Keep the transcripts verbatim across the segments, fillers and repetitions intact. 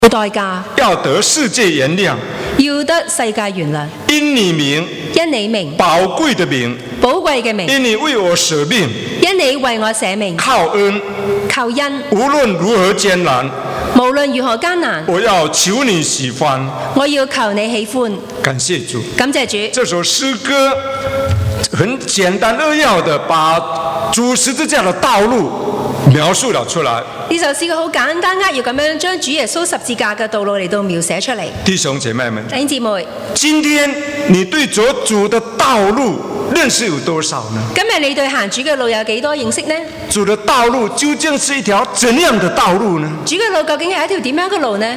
付代價， 要得世界原諒， 要得世界原諒。 因你名， 因你名， 寶貴的名， 寶貴嘅名， 因你為我捨命， 因你為我捨命， 靠恩， 靠恩， 無論如何艱難， 無論如何艱難， 我要求你喜歡， 我要求你喜歡。 感謝主， 感謝主。 這首詩歌很簡單扼要的把主十字架的道路描述了出來。 呢首詩歌好簡單扼要咁樣將主耶穌十字架嘅道路嚟到描寫出嚟。 弟兄姐妹們， 弟兄姊妹， 今天你對主主的道路認識有多少呢？ 今日你對行主嘅路有幾多認識呢？ 主的道路究竟是一條怎樣的道路呢？ 主嘅路究竟係一條點樣嘅路呢？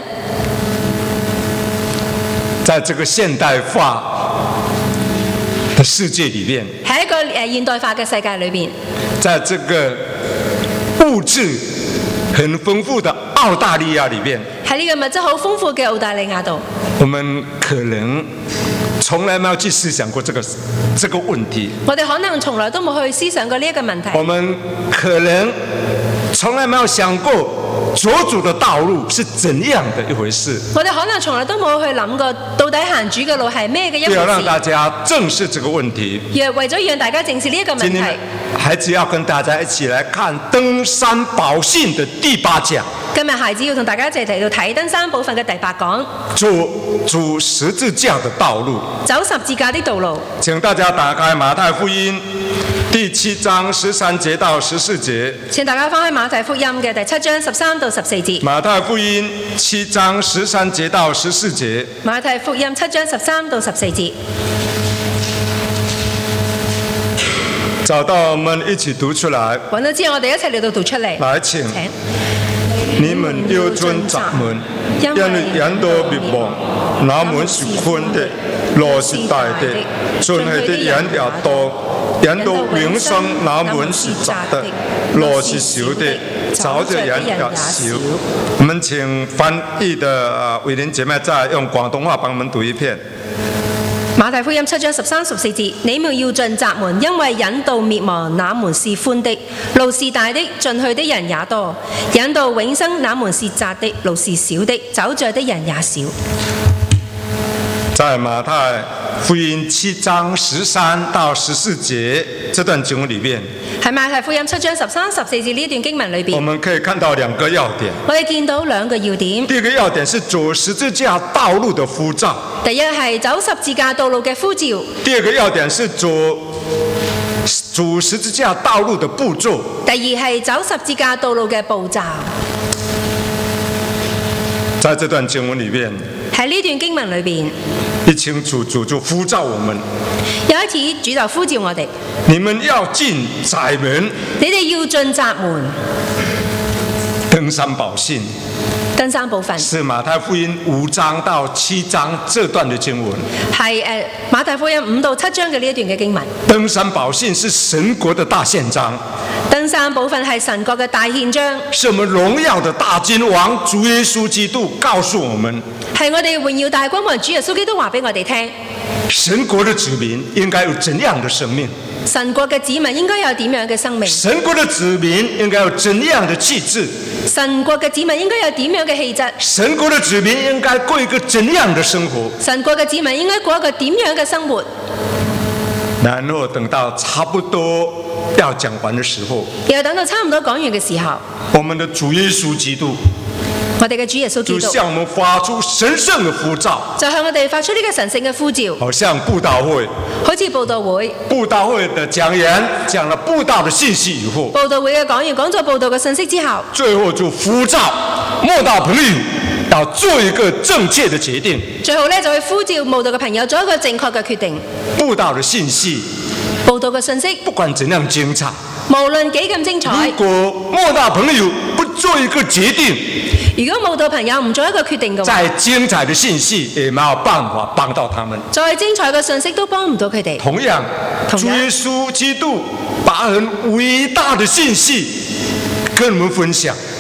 在這個現代化的世界裏面， 喺一個誒現代化嘅世界裏邊， 在這個物質很豐富的澳大利亞裏面， 喺呢個物質好豐富嘅澳大利亞度， 我們可能從來沒有去思想過這個這個問題。 我哋可能從來都冇去思想過呢一個問題。 我們可能從來沒有想過主主的道路是怎樣的一回事。 我哋可能從來都冇去諗過，到底行主嘅路係咩嘅一回事。 要讓大家正視這個問題。 若為咗讓大家正視呢一個問題， 孩子要跟大家一起來看登山寶訓的第八講。 今日孩子要同大家一齊嚟到睇登山寶訓嘅第八講， 主主十字架的道路， 走十字架的道路。 請大家打開馬太福音第七章十三節到十四節。 請大家翻開馬太福音嘅第七章十三到十四節。 馬太福音七章十三節到十四節。 馬太福音七章十三到十四節。 找到我們一起讀出來。 揾到之後，我哋一齊嚟到讀出嚟。 來請。 請你們要遵閘門，因為人多滅亡，那門是寬的，路是大的，進去的人也多；人到永生，那門是窄的，路是小的，找的人也少。我們請翻譯的偉玲姐妹再用廣東話幫我們讀一遍。 馬太福音七章十三十四節，你們要進窄門，因為引到滅亡，那門是寬的，路是大的，進去的人也多；引到永生，那門是窄的，路是小的，走着的人也少。 在馬太福音七章十三到十四節這段經文裏面， 喺馬太福音七章十三十四節呢段經文裏邊， 我們可以看到兩個要點。 我哋見到兩個要點。 第一個要點是走十字架道路的呼召。 第一係走十字架道路嘅呼召。第二個要點是走走十字架道路的步驟。 第二係走十字架道路嘅步驟。 在這段經文裏面， 喺呢段經文裏邊， 一清楚主就呼召我們。 有一次主就呼召我哋， 你們要進窄門， 你哋要進窄門。 登山寶訓， 登山寶訓是馬太福音五章到七章這段的經文， 係誒馬太福音五到七章嘅呢一段嘅經文。 登山寶訓是神國的大憲章， 登山寶訓係神國嘅大憲章， 是我們榮耀的大君王主耶穌基督告訴我們， 係我哋榮耀大君王主耶穌基督話俾我哋聽， 神國的子民應該有怎樣的生命？ 神國嘅子民應該有點樣嘅生命？ 神國的子民應該有怎樣的氣質？ 神國嘅子民應該有點樣嘅氣質？ 神國的子民應該過一個怎樣的生活？ 神國嘅子民應該過一個點樣嘅生活？ 然後等到差不多要講完的時候， 又等到差唔多講完嘅時候， 我們的主耶穌基督， 我哋嘅主耶穌基督就向我們發出神聖的呼召， 就向我哋發出呢個神聖嘅呼召， 好像布道會， 好似布道會， 布道會的講員講了布道的信息以後， 布道會嘅講員講咗布道嘅信息之後， 最後就呼召慕道朋友要做一個正確的決定， 最後呢，就去呼召慕道嘅朋友做一個正確嘅決定。 布道的信息， 布道嘅信息， 不管怎樣精彩， 無論幾咁精彩， 如果慕道朋友不做一個決定， 如果慕道朋友唔做一個決定嘅話， 再精彩的信息也沒有辦法幫到他們。 再精彩嘅信息都幫唔到佢哋。 同樣，主耶穌基督把很偉大的信息跟我們分享。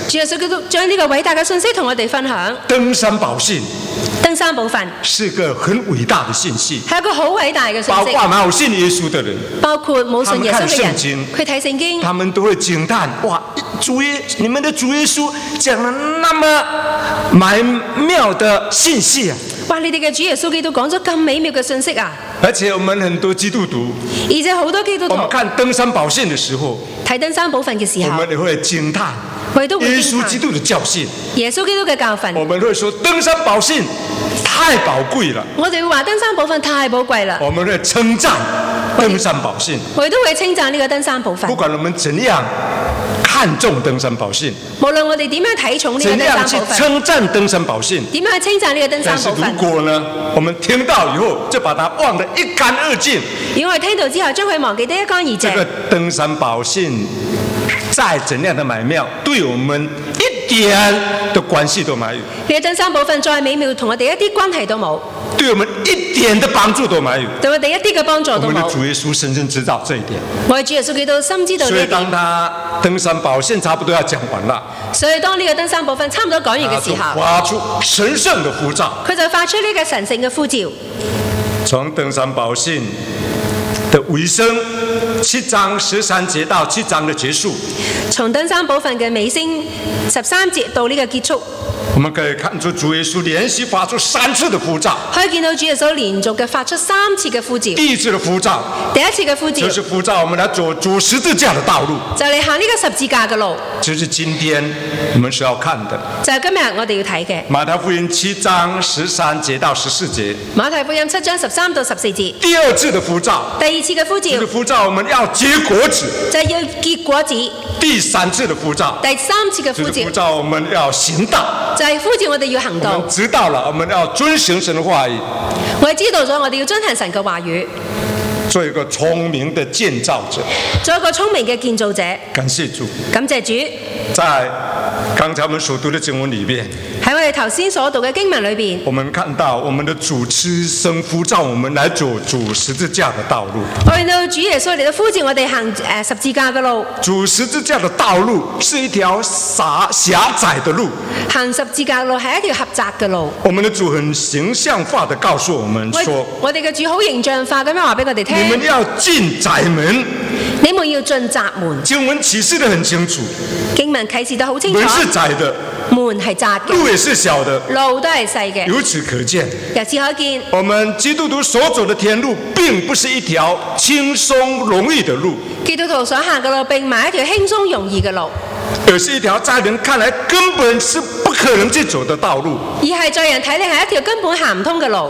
主耶穌基督將呢個偉大嘅信息同我哋分享。 登山寶訓登山寶訓是個很偉大的信息， 係一個好偉大嘅信息。 包括沒有信耶穌的人， 包括冇信耶穌嘅人， 佢睇聖經， 他們都會驚嘆：哇，主耶，你們的主耶穌講了那麼美妙的信息啊！ 哇！你哋嘅主耶穌基督講咗咁美妙嘅信息啊！ 而且我們很多基督徒， 而且好多基督徒， 我們看登山寶訓的時候， 睇登山寶訓嘅時候， 我們也會驚嘆。耶穌基督的教訓， 耶穌基督嘅教訓， 我們會說登山寶訓太寶貴了。 我哋會話登山寶訓太寶貴啦。 我們會稱讚登山寶訓， 我哋都會稱讚呢個登山寶訓。 不管我們怎樣看重登山寶訓， 無論我哋點樣睇重呢個登山寶訓， 怎樣去稱讚登山寶訓， 點樣去稱讚呢個登山寶訓。 但是如果呢，我們聽到以後就把它忘得一乾二淨， 如果我哋聽到之後將佢忘記得一乾二淨， 這個登山寶訓再怎樣的美妙，對我們一點的關係都沒有。呢個登山寶訓再美妙，同我哋一啲關係都冇， 對我們一點的幫助都沒有， 對我哋一啲嘅幫助都冇。 我們的主耶穌深深知道這一點。 我哋主耶穌基督深知道呢一點。 所以當他登山寶訓差不多要講完了， 所以當呢個登山寶訓差唔多講完嘅時候， 發出神聖的呼召， 佢就發出呢個神聖嘅呼召。 從登山寶訓的尾聲，七章十三節到七章的結束， 從登山寶訓嘅尾聲十三節到呢個結束， 我們可以看出主耶穌連續發出三次的呼召。 可以見到主耶穌連續嘅發出三次嘅呼召。 第一次的呼召， 第一次嘅呼召， 就是呼召我們來走主十字架的道路， 就嚟行呢個十字架嘅路。 就是今天我們是要看的， 就係今日我哋要睇嘅。 馬太福音七章十三節到十四節。 馬太福音七章十三到十四節。 第二次的呼召， 第二次嘅呼召， 就是呼召我們要結果子， 就係要結果子。 第三次的呼召， 第三次嘅呼召， 就是呼召我們要行道， 就係呼召我哋要行道。 我們知道了，我們要遵行神的話語。 我哋知道咗，我哋要遵行神嘅話語， 做一個聰明的建造者， 做一個聰明嘅建造者。 感謝主， 感謝主。 在剛才我們所讀的經文裏面， 喺我哋頭先所讀嘅經文裏邊， 我們看到我們的主此生呼召我們來走主十字架的道路。 我見到主耶穌嚟到呼召我哋行誒十字架嘅路。 主十字架的道路是一條狹狹窄的路， 行十字架路係一條狹窄嘅路。 我們的主很形象化地告訴我們說， 我哋嘅主好形象化咁樣話俾我哋聽， 你們要進窄門， 你們要進窄門。 經文啟示得很清楚， 經文啟示得好清楚， 門是窄的， 門係窄嘅， 路也是小的， 路都係細嘅。 由此可見， 由此可見， 我們基督徒所走的天路並不是一條輕鬆容易的路， 基督徒所行嘅路並唔係一條輕鬆容易嘅路， 而是一條在人看來根本是不可能去走的道路， 而係在人睇嚟係一條根本行唔通嘅路。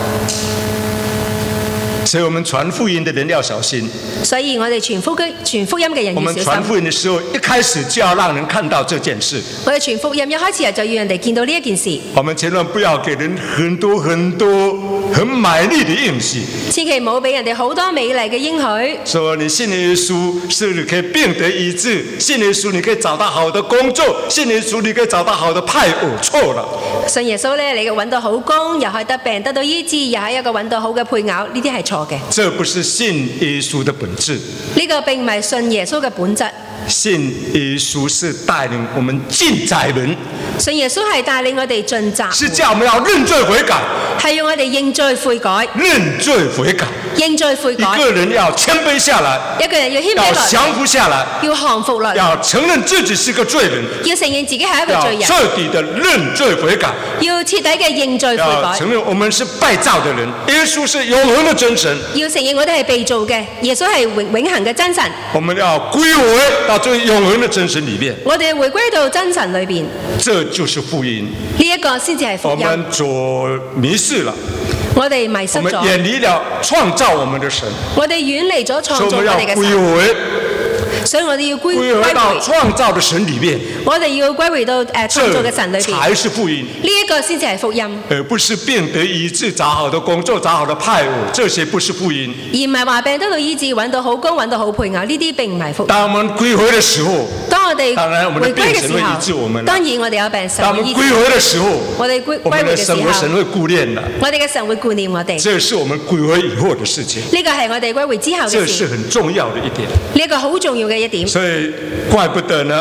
所以我們傳福音的人要小心。 所以我哋傳福音傳福音嘅人要小心。 我們傳福音的時候，一開始就要讓人看到這件事。 我哋傳福音一開始就要人哋見到呢一件事。 我們千萬不要給人很多很多很美麗的應許。 千祈唔好俾人哋好多美麗嘅應許。 說你信耶穌，是你可以病得醫治；信耶穌，你可以找到好的工作；信耶穌，你可以找到好的配偶。錯了。 信耶穌咧，你嘅揾到好工，又可以得病得到醫治，又係一個揾到好嘅配偶，呢啲係錯嘅。 這不是信耶穌的本質。 呢個並唔係信耶穌嘅本質。 信耶穌是帶領我們進窄門。 信耶穌係帶領我哋進窄門。 是叫我們要認罪悔改。 係要我哋認罪悔改。 認罪悔改。 認罪悔改。 一個人要謙卑下來。 一個人要謙卑落嚟。 要降服下來。 要降服落嚟。 要承認自己是個罪人。 要承認自己係一個罪人。 要徹底的認罪悔改。 要徹底嘅認罪悔改。 要承認我們是被造的人，耶穌是永恆的真神。 要承認我哋係被造嘅，耶穌係永永恆嘅真神。 我們要歸回到這永恆的真神裏面。 我哋回歸到真神裏邊。 這就是福音。 呢一個先至係福音。 我們做迷失了。 我哋迷失咗。 我們遠離了創造我們的神。 我哋遠離咗創造我哋嘅神。 所以我們要歸回。 所以我哋要歸歸回到創造的神裏面。 我哋要歸回到誒創造嘅神裏邊。 才是福音。 呢一個先至係福音。 而不是病得醫治、找好的工作、找好的配偶，這些不是福音。 而唔係話病得到醫治、揾到好工、揾到好配偶，呢啲並唔係福音。 當我們歸回的時候， 當我哋當然我們的病神會醫治我們。 當然我哋有病神會醫治。 當我們歸回的時候， 我哋歸我們的神會神會顧念的。 我哋嘅神會顧念我哋。 這是我們歸回以後的事情。 呢個係我哋歸回之後嘅事。 這是很重要的一點。 呢一個好重要嘅一點。 所以怪不得呢，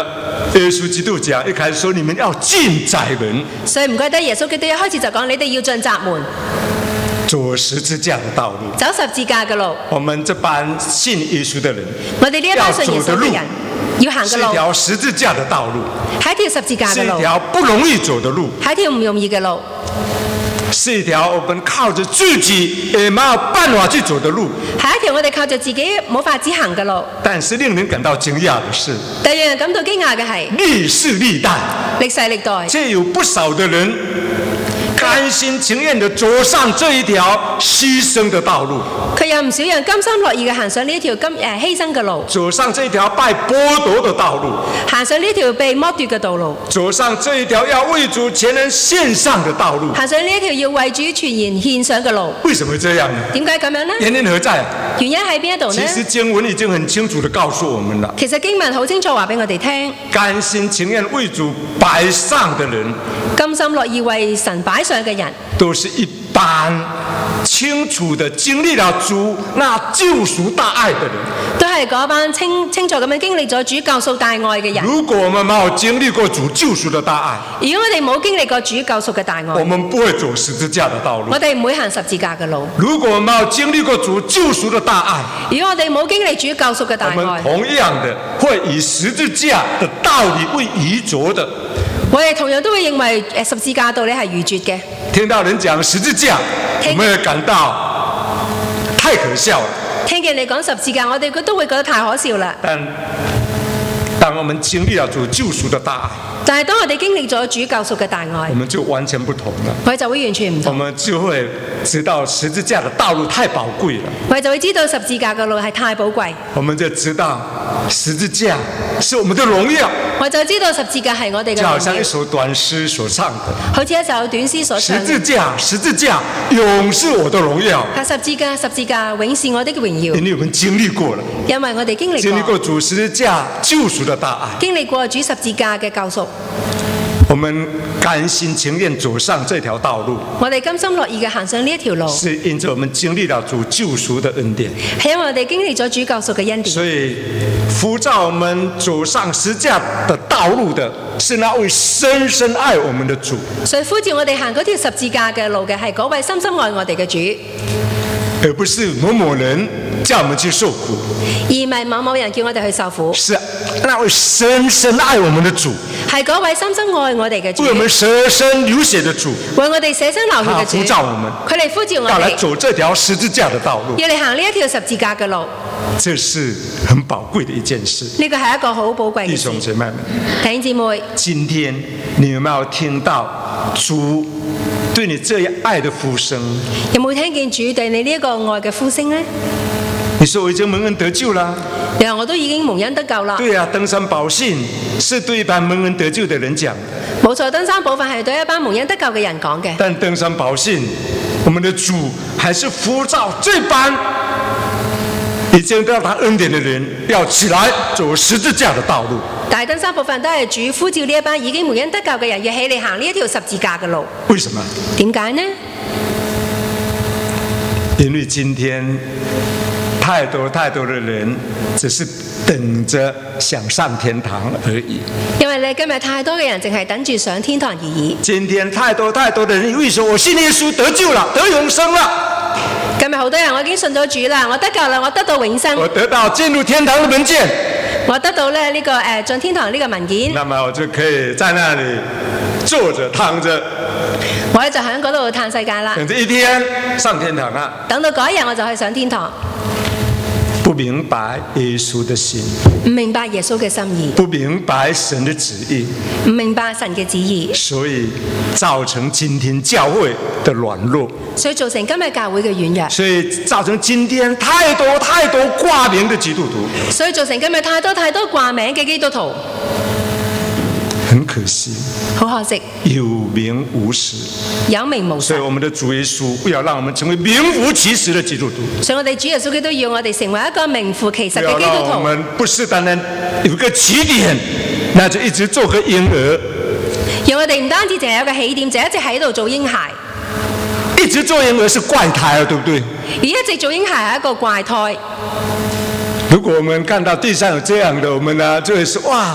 耶穌基督講，一開始說你們要進窄門， 所以唔怪得耶穌基督一開始就講你哋要進窄門， 走十字架的道路， 走十字架嘅路。 我們這班信耶穌的人， 我哋呢一班信耶穌嘅人要行嘅是一路， 條十字架的道路， 係一條十字架是嘅路， 一條不容易走的路， 係一條唔容易嘅路， 是一條我們靠着自己也沒有辦法去走的路。 係一條我哋靠着自己冇法子行嘅路。 但是令人感到驚訝的是， 第二讓人感到驚訝嘅係歷世歷代， 歷世歷代， 這有不少的人甘心情願地走上這一條犧牲的道路， 佢有唔少人甘心樂意嘅行上呢一條甘誒犧牲嘅路， 走上這一條被剝奪的道路， 行上呢條被剝奪嘅道路， 走上這一條要為主全人獻上的道路。 行上呢一條要為主全然獻上嘅路。 為什麼會這樣呢？ 點解咁樣呢？ 原因何在？ 原因喺邊一度呢？ 其實經文已經很清楚地告訴我們了。 其實經文好清楚話俾我哋聽， 甘心情願為主擺上的人， 甘心樂意為神擺上嘅人， 都是一般清楚地經歷了主那救贖大愛的人。 都係嗰班清清楚咁樣經歷咗主救贖大愛嘅人。 如果我們沒有經歷過主救贖的大愛， 如果我哋冇經歷過主救贖嘅大愛， 我們不會走十字架的道路。 我哋唔會行十字架嘅路。 如果我們沒有經歷過主救贖的大愛， 如果我哋冇經歷主救贖嘅大我們愛， 同樣的會以十字架的道理為愚拙的。 我哋同樣都會認為誒十字架道理係愚拙嘅。 聽到人講十字架，我們也感到太可笑了。 聽見你講十字架，我哋都會覺得太可笑啦。 但當我們經歷了主救贖的大愛， 但係當我哋經歷咗主救贖嘅大愛， 我們就完全不同了。 我哋就會完全唔我同。 們就會知道十字架的道路太寶貴了。 我哋就會知道十字架嘅路係太寶貴。 我們就知道十字架是我們的榮耀。 我就知道十字架係我哋嘅就好像一榮耀， 首短詩所唱的， 好似一首短詩所唱嘅。 十字架，十字架，永是我的榮耀。 係十字架，十字架，永是我的榮耀。 因為我們經歷過了， 因為我哋經歷經歷過， 過主十字架救贖的大愛， 經歷過主十字架嘅救贖， 我們甘心情願走上這條道路， 我哋甘心樂意嘅行上呢一條路， 是因着我們經歷了主救贖的恩典。 係因為我哋經歷咗主救贖嘅恩典。 所以呼召我們走上十字架的道路的，是那位深深愛我們的主， 所以呼召我哋行嗰條十字架嘅路嘅係嗰位深深愛我哋嘅主， 而不是某某人叫我們去受苦， 而唔係某某人叫我哋去受苦， 是那位深深愛我們的主， 係嗰位深深愛我哋嘅主， 為我們捨身流血的主， 為我哋捨身流血他嘅主， 呼召我們， 佢嚟呼召我要來哋， 走這條十字架的道路， 要嚟行呢一條十字架嘅路。 這是很寶貴的一件事。 呢個係一個好寶貴嘅事。 弟兄姐妹們， 弟兄姊妹， 今天你有沒有聽到主對你這樣愛的呼聲？ 有冇聽見主對你呢一個愛嘅呼聲呢？ 你說我已經蒙恩得救了。 你話我都已經蒙恩得救啦。 對啊，登山寶訓是對一般蒙恩得救的人講的。 冇錯，登山寶訓係對一班蒙恩得救嘅人講嘅。 但登山寶訓，我們的主還是呼召這班已經得到他恩典的人，要起來走十字架的道路。 但係登山寶訓都係主呼召呢一班已經蒙恩得救嘅人，要起嚟行呢一條十字架嘅路。 為什麼？ 點解呢？ 因為今天太多太多的人只是等着想上天堂而已。 因為你今日太多嘅人淨係等住上天堂而已。 今天太多太多的人以為說我信耶穌得救了，得永生了。 今日好多人我已經信咗主啦，我得救啦，我得到永生， 我得到進入天堂的文件， 我得到咧呢個誒進天堂呢個文件， 那麼我就可以在那裡坐着躺着， 我咧就喺嗰度嘆世界啦。 等着一天上天堂啊！ 等到嗰一日我就去上天堂。 不明白耶穌的心， 唔明白耶穌嘅心意， 不明白神的旨意， 唔明白神嘅旨意， 所以造成今天教會的軟弱， 所以造成今日教會嘅軟弱， 所以造成今天太多太多掛名的基督徒， 所以造成今日太多太多掛名嘅基督徒， 很可惜， 好可惜， 有名無實。 有名無實。 所以我們的主耶穌不要讓我們成為名副其實的基督徒， 所以我哋主耶穌基督要我哋成為一個名副其實嘅基督不要讓我徒。 們不是單單有個起點，那就一直做個嬰兒， 讓我哋唔單止淨係有個起點，就一直喺度做嬰孩， 一直做嬰兒是怪胎啊，對不對？ 而一直做嬰孩係一個怪胎。 如果我們看到地上有這樣的，我們呢就會說哇，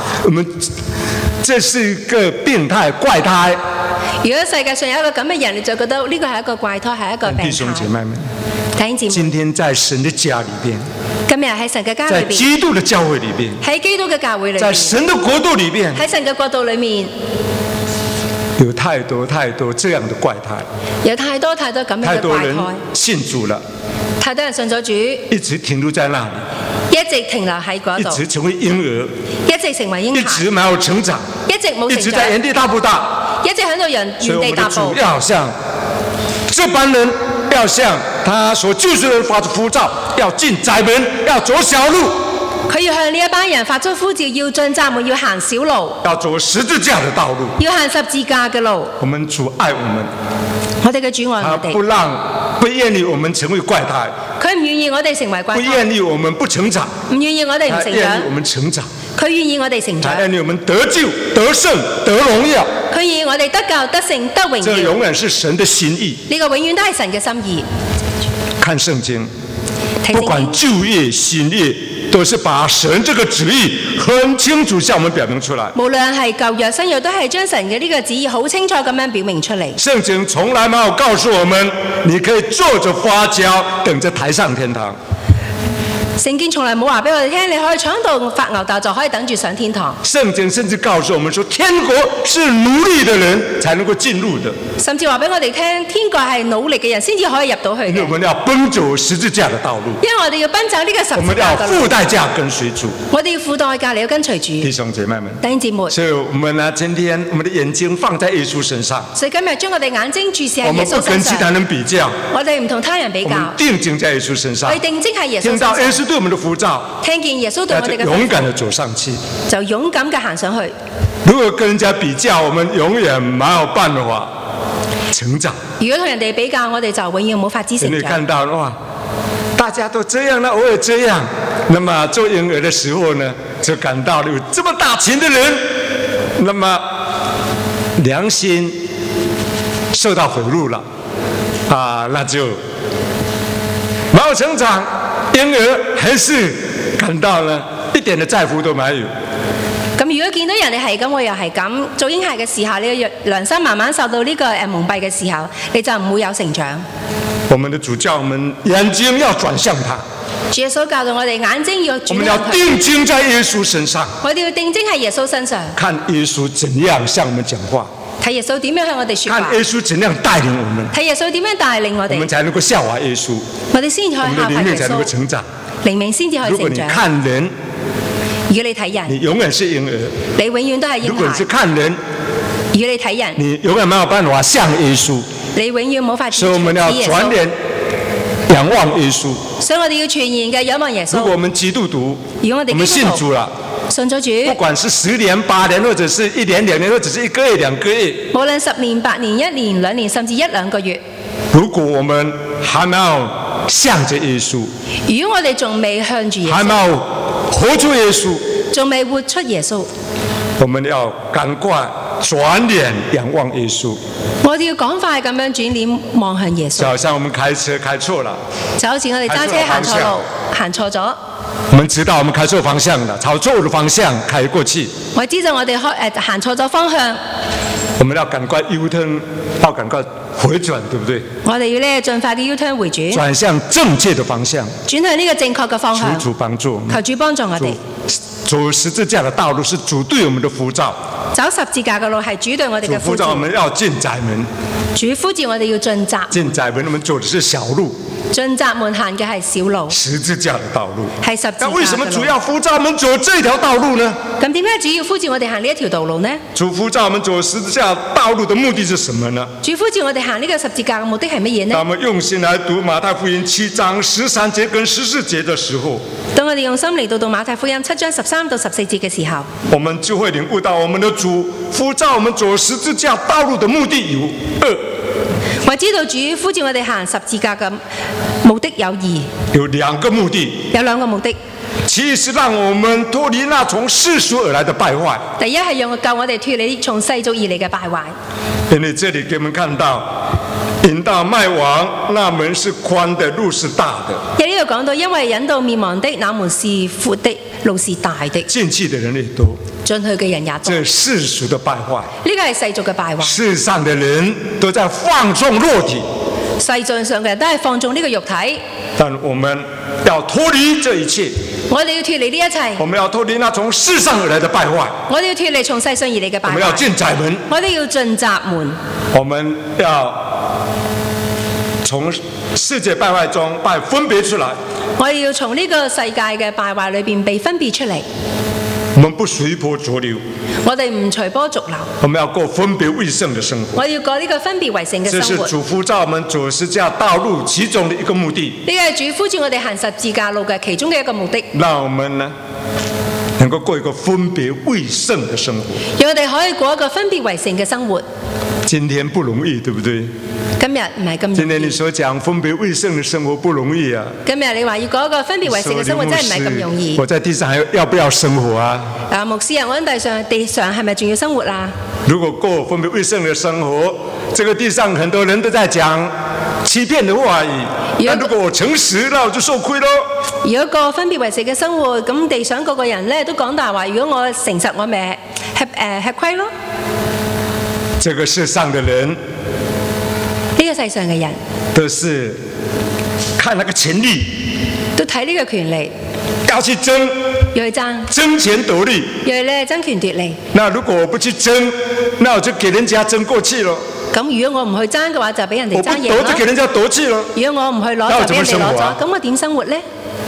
我们这是一个病態怪胎。 如果世界上有一個咁嘅人，你就覺得呢個係一個怪胎，係一個病弟兄姐妹們， 弟兄姊妹， 今天在神的家裏邊， 今日喺神嘅家裏在邊， 基督的教會裏邊， 喺基督嘅教會裏在邊， 神的國度裏邊， 喺神嘅國度裏面， 有太多太多這樣的怪胎， 有太多太多咁樣太多人嘅怪胎， 信主了， 太多人信咗主， 一直停留在那裡， 一直停留喺嗰度， 一直成為嬰兒， 一直成為嬰一孩， 直沒有成長， 一直冇一成長， 直在原地踏步大。 一直喺度人所以我原地踏步們的主。要像這班人，要向他所救贖的人發出呼召，要進窄門，要走小路， 佢要向呢一班人發出呼召，要進窄門，要行小路， 要走十字架的道路。 要行十字架嘅路。 我們主愛我們， 我哋嘅主愛他我哋， 不讓不願意我們成為怪胎， 佢唔願意我哋成為怪不胎， 願意我們不成長， 唔願意我哋唔他成長願意我，們成長， 佢願意我哋成長他，願意我們得救、得勝、得榮耀。 佢願意我哋得救、得勝、得榮耀。 這永遠是神的心意。 呢個永遠都係神嘅心意。 看聖經， 睇不管聖經， 舊約、新約，都是把神這個旨意很清楚向我們表明出來。 無論係舊約、新約，都係將神嘅呢個旨意好清楚咁樣表明出嚟。 聖經從來沒有告訴我們，你可以坐着發酵，等着抬上天堂。 聖經從來冇話俾我哋聽，你可以坐喺度發牛豆就可以等住上天堂。 聖經甚至告訴我們說，天國是努力的人才能夠進入的。 甚至話俾我哋聽，天國係努力嘅人先至可以入到去嘅。 因為我們要奔走十字架的道路， 因為我哋要奔走呢個十字我們要架嘅路付，代價跟隨主。 我哋要付代價嚟要跟隨主。 弟兄姐妹們， 弟兄姊妹， 所以我們呢，今天我們的眼睛放在耶穌身上， 所以今日將我哋眼睛注視喺耶我們不穌身上， 跟其他人比較， 我哋唔同他人比我們較， 定睛在耶穌身上我哋，定睛喺耶穌聽身上到耶穌對我們的呼召， 聽見耶穌對那就我哋嘅勇敢地走上去。 就勇敢嘅行上去。 如果跟人家比較，我們永遠沒有辦法成長。 如果同人哋比較，我哋就永遠冇法子成長。 你看到哇，大家都這樣，那我也這樣。那麼做嬰兒的時候呢，就感到有這麼大群的人，那麼良心受到毀辱了啊，那就沒有成長。嬰兒還是感到呢一點的在乎都沒有。 咁如果見到人哋係咁，我又係咁，做嬰孩嘅時候，你嘅良心慢慢受到呢個誒蒙蔽嘅時候，你就唔會有成長。 我們的主教我們眼睛要轉向他， 主耶穌教導我哋眼睛要我們要轉向佢， 定睛在耶穌身上， 我哋要定睛喺耶穌身上， 看耶穌怎樣向我們講話， 睇耶穌點樣向我哋説話看，耶穌怎樣帶領我們， 睇耶穌點樣帶領我哋， 我們才能夠效法耶穌， 我哋先至可我以效法耶們的靈命才能夠穌， 成長。 靈命先至可以如果你成長。 看人， 如果你睇人， 你永遠是嬰兒； 你永遠都係嬰如果你是孩； 看人， 如果你睇人， 你永遠沒有辦法像耶穌。 你永遠冇法子所以我們要似耶穌。 轉臉仰望耶穌。 所以我哋要全然嘅仰望耶穌。 如果我們基督徒， 如果我哋我們信基督徒主了， 信咗不主， 管是十年、八年，或者是一年、兩年，或者是一個月、兩個月， 無論十年、八年、一年、兩年，甚至一兩個月， 如果我們還沒有向着耶穌， 如果我哋仲未向住耶還沒穌， 有活出耶穌， 仲未活出耶穌， 我們要趕快轉臉仰望耶穌。 我哋要趕快咁樣轉臉望向耶穌。 就好像我們開車開錯了， 就好似我哋揸車行錯路，行錯咗， 我們知道我們開錯方向了，朝錯誤的方向開過去， 我知道我哋開誒行錯咗方向， 我們要趕快 U turn，要趕快回轉，對不對？ 我哋要咧盡快啲 U turn 回轉， 轉向正確的方向， 轉向呢個正確嘅方向。 求主幫助我們。 求主幫助我哋。 走十字架的道路是主對我們的呼召， 走十字架嘅路係主對我哋嘅呼召主呼召我。們要進窄門， 主呼召我哋要進窄， 進窄門我們走的是小路， 進窄門行嘅係小路， 十字架的道路。 係十字架那為什麼嘅路。 主要呼召我們走這條道路呢？ 咁點解主要呼召我哋行呢一條道路呢？ 主呼召我們走十字架道路的目的是什麼呢？ 主呼召我哋行呢個十字架嘅目的係乜嘢呢？ 當我們用心來讀馬太福音七章十三節跟十四節的時候， 當我哋用心嚟到到馬太福音七章十三到十四節嘅時候， 我們就會領悟到我們的主呼召我們走十字架道路的目的有二， 我知道主呼召我哋行十字架嘅目的有二， 有兩個目的。 有兩個目的。 其一是讓我們脫離那從世俗而來的敗壞， 第一係讓救我哋脫離從世俗而嚟嘅敗壞。 因為這裏給我們看到，引到滅亡那門是寬的，路是大的， 喺呢度講到，因為引到滅亡的那門是闊的，路是大的， 進去的人也多， 進去嘅人也多。 這世俗的敗壞， 呢個係世俗嘅敗壞。 世上的人都在放縱肉體， 世上上嘅人都係放縱呢個肉體。 但我們要脫離這一切。 我哋要脫離呢一切。 我們要脫離那從世上而來的敗壞。 我哋要脫離從世上而嚟嘅敗壞。 我們要進窄門。 我哋要進窄門。 我們要從世界敗壞中被分別出來。 我哋要從呢個世界嘅敗壞裏邊被分別出嚟。 我們不隨波逐流。 我哋唔隨波逐流。 我們要過分別為聖的生活。 我要過呢個分別為聖嘅生活。 這是主呼召我們走十字架道路其中的一個目的。 呢個係主呼召我哋行十字架路嘅其中嘅一個目的。 讓我們呢能夠過一個分別為聖的生活。 讓我哋可以過一個分別為聖嘅生活。 今天不容易，對不對？ 今日唔係咁容易。 今天你所講分別為聖的生活不容易啊！ 今日你話要過一個分別為聖嘅生活，真係唔係咁容易。 我在地上還要不要生活啊？ 啊，牧師啊，我喺地上地上係咪仲要生活啊？ 如果過分別為聖的生活，這個地上很多人都在講欺騙的話語。但如果我誠實，那我就受虧咯。 如果過分別為聖嘅生活，咁地上個個人咧都講大話。如果我誠實，我咪吃誒吃虧咯。 這個世上的人， 呢個世上嘅人， 都是看那個權力， 都睇呢個權利， 要去爭， 要去爭， 爭權奪利， 要去咧爭權奪利。 那如果我不去爭，那我就給人家爭過去咯。 咁如果我唔去爭嘅話，就俾人哋爭贏咯。 我不奪就給人家奪去咯。 如果我唔去攞，就俾人哋攞咗。咁我點生活咧？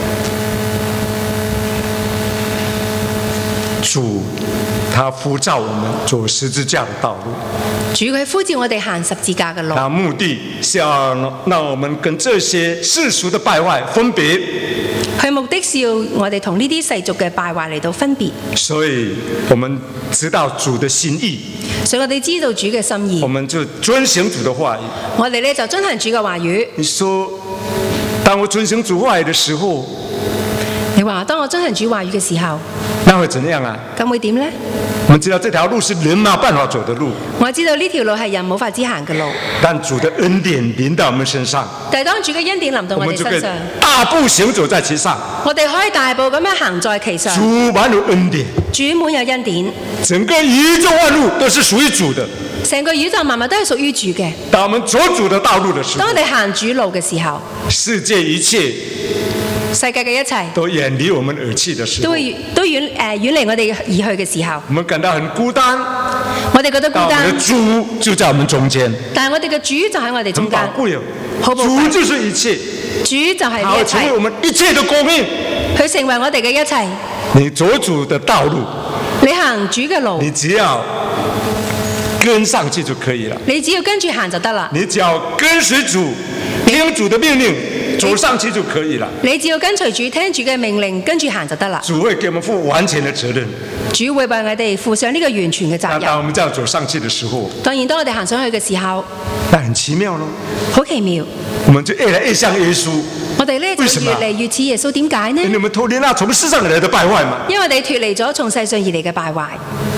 主，他呼召我們走十字架的道路。 主佢呼召我哋行十字架嘅路。 他目的是要讓我們跟這些世俗的敗壞分別。 佢目的是要我哋同呢啲世俗嘅敗壞嚟到分別。 所以我們知道主的心意。 所以我哋知道主嘅心意。 我們就遵行主的話語。 我哋咧就遵行主嘅話語。 你說，當我遵行主話語的時候， 你話當我遵行主話語嘅時候， 那會怎樣啊？ 咁會點呢？ 我們知道這條路是人沒有辦法走的路。 我知道呢條路係人冇法子行嘅路。 但主的恩典臨到我們身上。 但係當主嘅恩典臨到我哋身上， 大步行走在其上。 我哋可以大步咁樣行在其上。 主滿有恩典。 主滿有恩典。 整個宇宙萬物都是屬於主的。 成個宇宙萬物都係屬於主嘅。 當我們走主的道路的時候， 當我哋行主路嘅時候， 世界一切。 世界嘅一切都遠離我們而去的時候， 都會都遠誒、呃、遠離我哋而去嘅時候， 我們感到很孤單。 我哋覺得孤單。 但我們的主就在我們中間。 但係我哋嘅主就喺我哋中間。 很寶貴哦， 好寶貴。 主就是一切。 主就係呢一切。 成為我們一切的供應。 佢成為我哋嘅一切。 你走主的道路， 你行主嘅路， 你只要跟上去就可以了。 你只要跟住行就得啦。 你只要跟隨主，聽主的命令。走上去就可以了。 你只要跟隨主，聽主嘅命令，跟住行就得啦。 主會給我們負完全的責任。 主會為我哋負上呢個完全嘅責任。 當我們這樣走上去的時候， 當然當我哋行上去嘅時候， 那很奇妙咯。 好奇妙。 我們就越來越像耶穌。 我哋咧就越嚟越似耶穌，點解呢？ 因為我們脫離那從世上而來的敗壞嘛。 因為我哋脫離咗從世上而嚟嘅敗壞。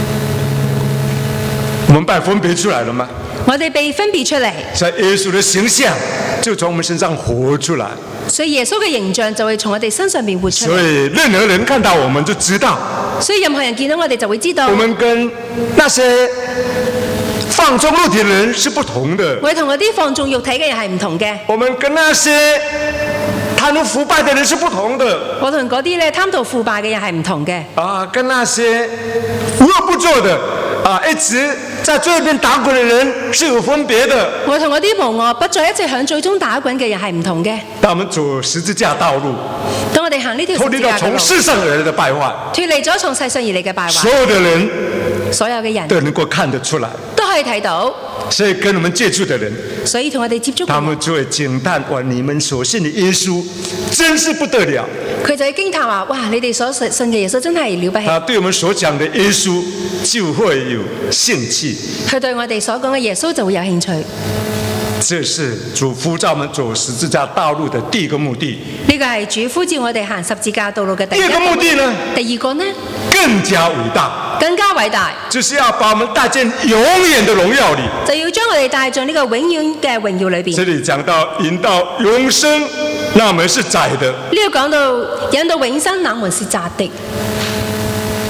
我們被分別出來了嗎？ 我哋被分別出嚟。 在耶穌的形象就從我們身上活出來。 所以耶穌嘅形象就會從我哋身上面活出嚟。 所以任何人看到我們就知道。 所以任何人見到我哋就會知道。 我們跟那些放縱肉體的人是不同的。 我哋同嗰啲放縱肉體嘅人係唔同嘅。 我們跟那些貪圖腐敗的人是不同的。 我同嗰啲咧貪圖腐敗嘅人係唔同嘅。 啊，跟那些無惡不作的啊，一直在最裏邊打滾的人是有分別的。 我同嗰啲無惡不作一直響最終打滾嘅人係唔同嘅。 當我們走十字架道路， 當我哋行呢條十字架嘅路， 脫離咗從世上而來的敗壞， 脫離咗從世上而嚟嘅敗壞， 所有的人， 所有嘅人都能夠看得出來， 都可以睇到。 所以跟我們接觸的人， 所以同我哋接觸， 他們就會驚嘆：哇！你們所信的耶穌真是不得了。 佢就會驚嘆話：哇！你哋所信嘅耶穌真係了不起。 他對我們所講的耶穌就會有興趣。 佢對我哋所講嘅耶穌就會有興趣。 這是主呼召我們走十字架道路的第一個目的。 呢個係主呼召我哋行十字架道路嘅第一個目的呢？ 第二個呢？ 更加偉大。 更加偉大。 就是要把我們帶進永遠的榮耀裏。 就要將我哋帶進呢個永遠嘅榮耀裏邊。 這裏講到引到永生，那門是窄的。 呢度講到引到永生，那門是窄的。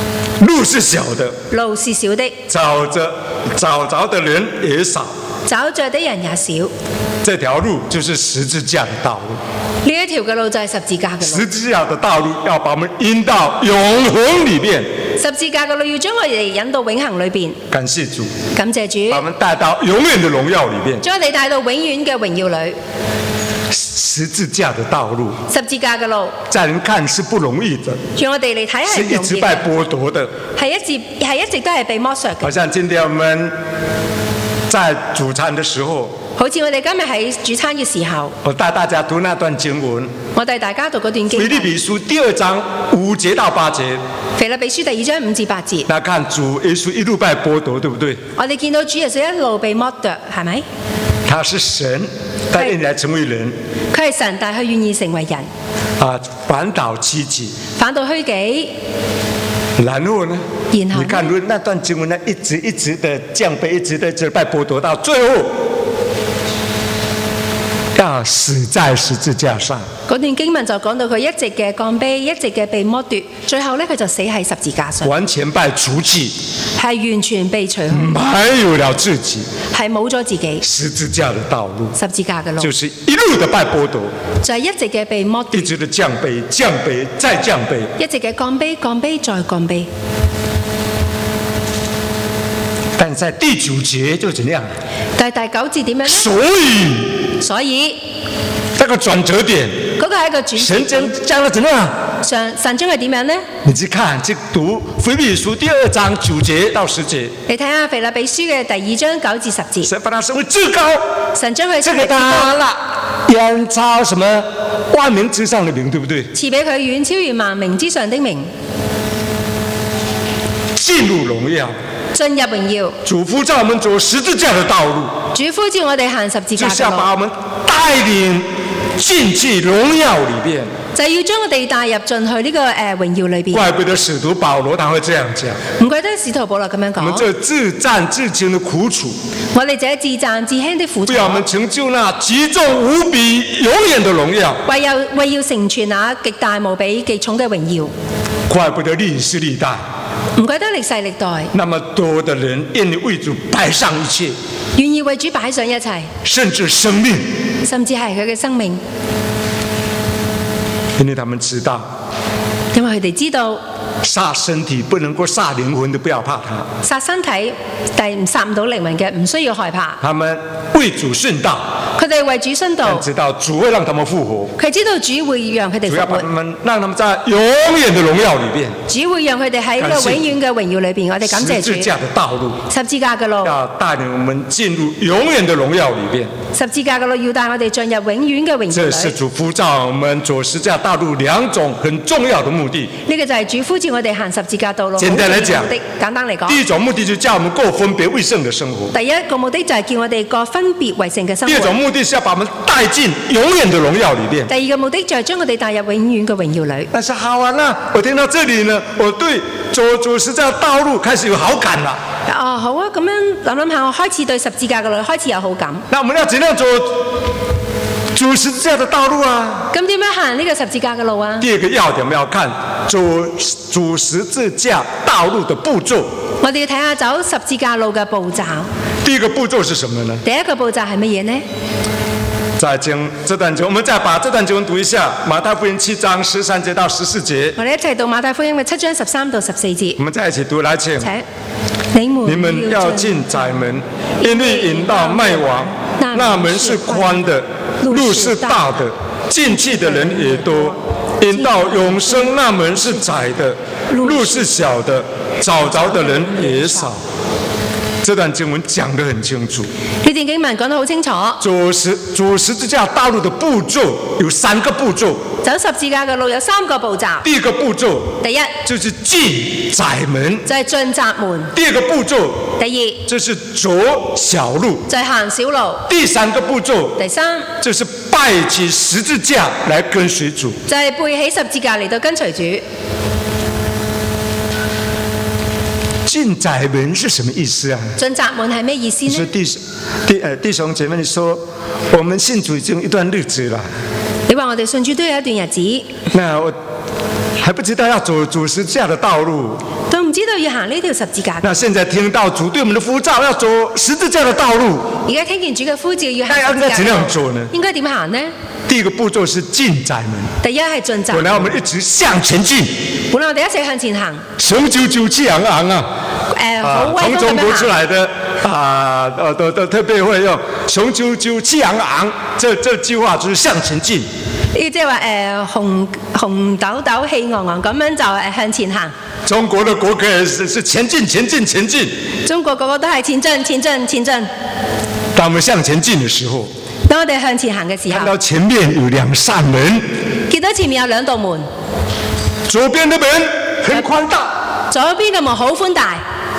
路是小的， 路是小的， 找着找着的人也少。 找着的人也少。 这條路就是十字架的道路。 呢一條嘅路就係十字架嘅路。 十字架的道路要把我們引到永恆裏面。 十字架嘅路要將我哋引到永恆裏邊。 感謝主， 感謝主， 把我們帶到永遠的榮耀裏面。 將我哋帶到永遠嘅榮耀裏。 十字架的道路， 十字架嘅路， 在人看是不容易的， 讓我哋嚟睇係是一直被剝奪的， 係一直係一直都係被剝削嘅。 好像今天我們在主餐的時候， 好似我哋今日喺主餐嘅時候， 我帶大家讀那段經文。 我帶大家讀嗰段經文。 腓立比書第二章五節到八節。 腓立比書第二章五至八節。 那看主耶穌一路被剝奪，對不對？ 我哋見到主耶穌一路被剝奪，係咪？ 他是神，但願來成為人。 佢係神，但係佢願意成為人。 啊，反倒虛己。 反倒虛己。 然後呢？ 然後你看那段經文呢，一直一直的降卑，一直的一直被剝奪到最後，要死在十字架上。 嗰段經文就講到佢一直嘅降卑，一直嘅被剝奪，最後咧佢就死喺十字架上。 完全被除去， 係完全被除去， 沒有了自己， 係冇咗自己。 十字架的道路， 十字架嘅路， 就是一路的被剝奪， 就係一直嘅被剝奪， 一直的降卑，降卑再降卑， 一直嘅降卑，降卑再降卑。 但在第九節就怎樣？ 但係第九節點樣呢？ 所以， 所以那個轉折點， 嗰個係一個轉折點。 神將將了怎樣？ 神神將係點樣呢？ 你去看，去讀腓立比書第二章九節到十節。 你睇下腓立比書嘅第二章九至十節。 神把他升為至高， 神將佢賜給他了遠超什麼萬名之上的名，對不對？ 賜俾佢遠超越萬名之上的名， 進入榮耀。 進入榮耀， 主呼召我們走十字架的道路， 主呼召我哋行十字架嘅路， 就是要把我們帶領進去榮耀裏邊， 就係要將我哋帶入進去呢個誒榮耀裏邊。 怪不得使徒保羅他會這樣講， 唔怪得使徒保羅咁樣講。 我們這自戰自輕的苦楚， 我哋這自戰自輕的苦楚， 為我們成就那極重無比永遠的榮耀， 為要為要成全那極大無比極重嘅榮耀。 怪不得歷世歷代。 唔怪得歷世歷代， 那麼多的人願意為主擺上一切， 願意為主擺上一切， 甚至生命， 甚至係佢嘅生命， 因為他們知道， 因為佢哋知道殺身體不能夠殺靈魂的，不要怕他； 殺身體但係殺唔到靈魂嘅，唔需要害怕。 他們為主殉道， 佢哋為主殉道， 知道主會讓他們復活， 佢知道主會讓佢哋復活， 主要把他們讓他們在永遠的榮耀裏邊， 主會讓佢哋喺呢個永遠嘅榮耀裏邊。我哋感謝主。 十字架的道路， 十字架嘅路， 要帶領我們進入永遠的榮耀裏邊。 十字架嘅路要帶我哋進入永遠嘅榮耀裏。 這是主呼召我們走十字架道路兩種很重要的目的。 呢個就係主呼召我哋行十字架道路。 簡單嚟講， 簡單嚟講， 第一種目的就叫我們過分別為聖的生活。 第一個目的就係叫我哋過分別為聖嘅生活。 第二種目的是要把我們帶進永遠的榮耀裏邊。 第二個目的就係將我哋帶入永遠嘅榮耀裏。 但是好啊，那我聽到這裡呢，我對走走十字架道路開始有好感了。 哦，好啊，咁樣諗諗下，我開始對十字架嘅路開始有好感。 那我們要怎樣走走十字架的道路啊？ 咁點樣行呢個十字架嘅路啊？ 第二個要點，我們要看走走十字架道路的步驟。 我哋要睇下走十字架路嘅步驟。 第一個步驟是什麼呢？ 第一個步驟係乜嘢呢？ 在經這段經，我們再把這段經文讀一下，馬太福音七章十三節到十四節。 我哋一齊讀馬太福音嘅七章十三到十四節。 我們再一起讀，來請。 請你們你們要進窄門，因為引到麥網，那門是寬的，路是大的，進去的人也多；引到永生，那門是窄的，路是小的，找着的人也少。這段經文講得很清楚。 呢段經文講得好清楚。 走十走十字架道路的步驟有三個步驟。 走十字架嘅路有三個步驟。 第一個步驟， 第一就是進窄門， 就係進窄門。 第二個步驟， 第二就是走小路， 就係行小路。 第三個步驟， 第三就是背起十字架來跟隨主， 就係背起十字架嚟到跟隨主。 進窄門是什麼意思啊？ 進窄門係咩意思呢？ 是弟弟誒弟兄姐妹，你說我們信主已經一段日子了。 你話我哋信主都有一段日子。 那我還不知道要走走十字架的道路。 都唔知道都要行呢條十字架。 那現在聽到主對我們的呼召，要走十字架的道路， 而家聽見主嘅呼召要行那應該怎樣做呢？ 應該點行呢？ 第一個步驟是進窄門。 第一係進窄。 本來我們一直向前進， 本來我哋一齊向前行。 雄赳赳氣昂昂啊！ 誒，好威風咁樣行。 從中國出來的啊，呃，都都特別會用雄赳赳氣昂昂，這這句話就是向前進。 呢即係話誒紅紅豆豆氣昂昂咁樣就誒向前行。 中國的國歌是是前進前進前進。 中國個個都係前進前進前進。 當我們向前進的時候， 當我哋向前行嘅時候， 看到前面有兩扇門， 見到前面有兩道門， 左邊的門很寬大， 左邊嘅門好寬大，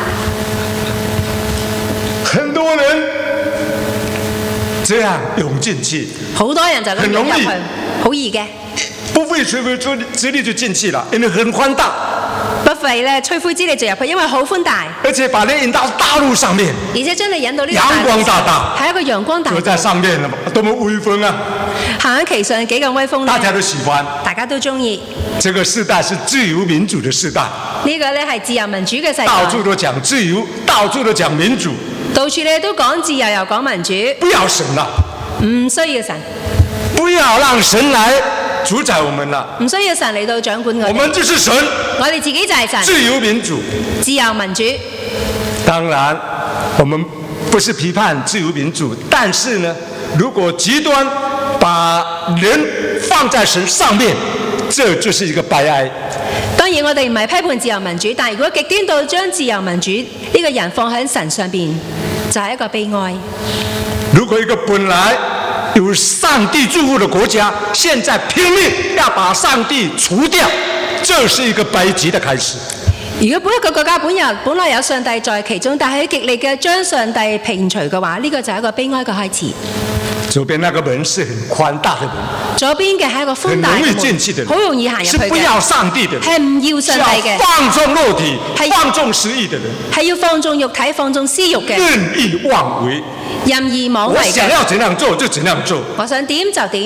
很多人這樣湧進去， 好多人就咁湧入去，好易嘅， 不費吹灰之力就進去了，因為很寬大。 不費咧吹灰之力就入去，因為好寬大， 而且把你引到大路上面， 而且將你引到呢個陽光大大， 係一個陽光大道， 就在上面，多麼威風啊！ 行喺其上幾咁威風， 大家都喜歡， 大家都中意。 這個時代是自由民主的時代， 呢個咧係自由民主嘅世代， 到處都講自由，到處都講民主， 到處咧都講自由又講民主。 不要神啦， 唔需要神， 不要讓神來主宰我們了， 唔需要神嚟到掌管我哋。 我們就是神， 我哋自己就係神。 自由民主， 自由民主。 當然，我們不是批判自由民主，但是呢，如果極端把人放在神上面，這就是一個悲哀。 當然，我哋唔係批判自由民主，但係如果極端到將自由民主呢個人放喺神上邊，就係一個悲哀。 如果一個本來有上帝祝福的國家，現在拼命要把上帝除掉，這是一個悲劇的開始。 如果本一個國家本人本來有上帝在其中，但係極力嘅將上帝摒除嘅話，呢、這個就係一個悲哀嘅開始。 左邊那個門是很寬大的門， 左邊嘅係一個寬大嘅門， 很容易進去的人， 好容易行入去嘅， 是不要上帝的人， 係唔要上帝嘅， 放縱肉體、放縱私欲的人， 係要放縱肉體、放縱私欲嘅， 任意妄為。 任意妄為嘅。 我想要怎樣做就怎樣做， 我想點就點。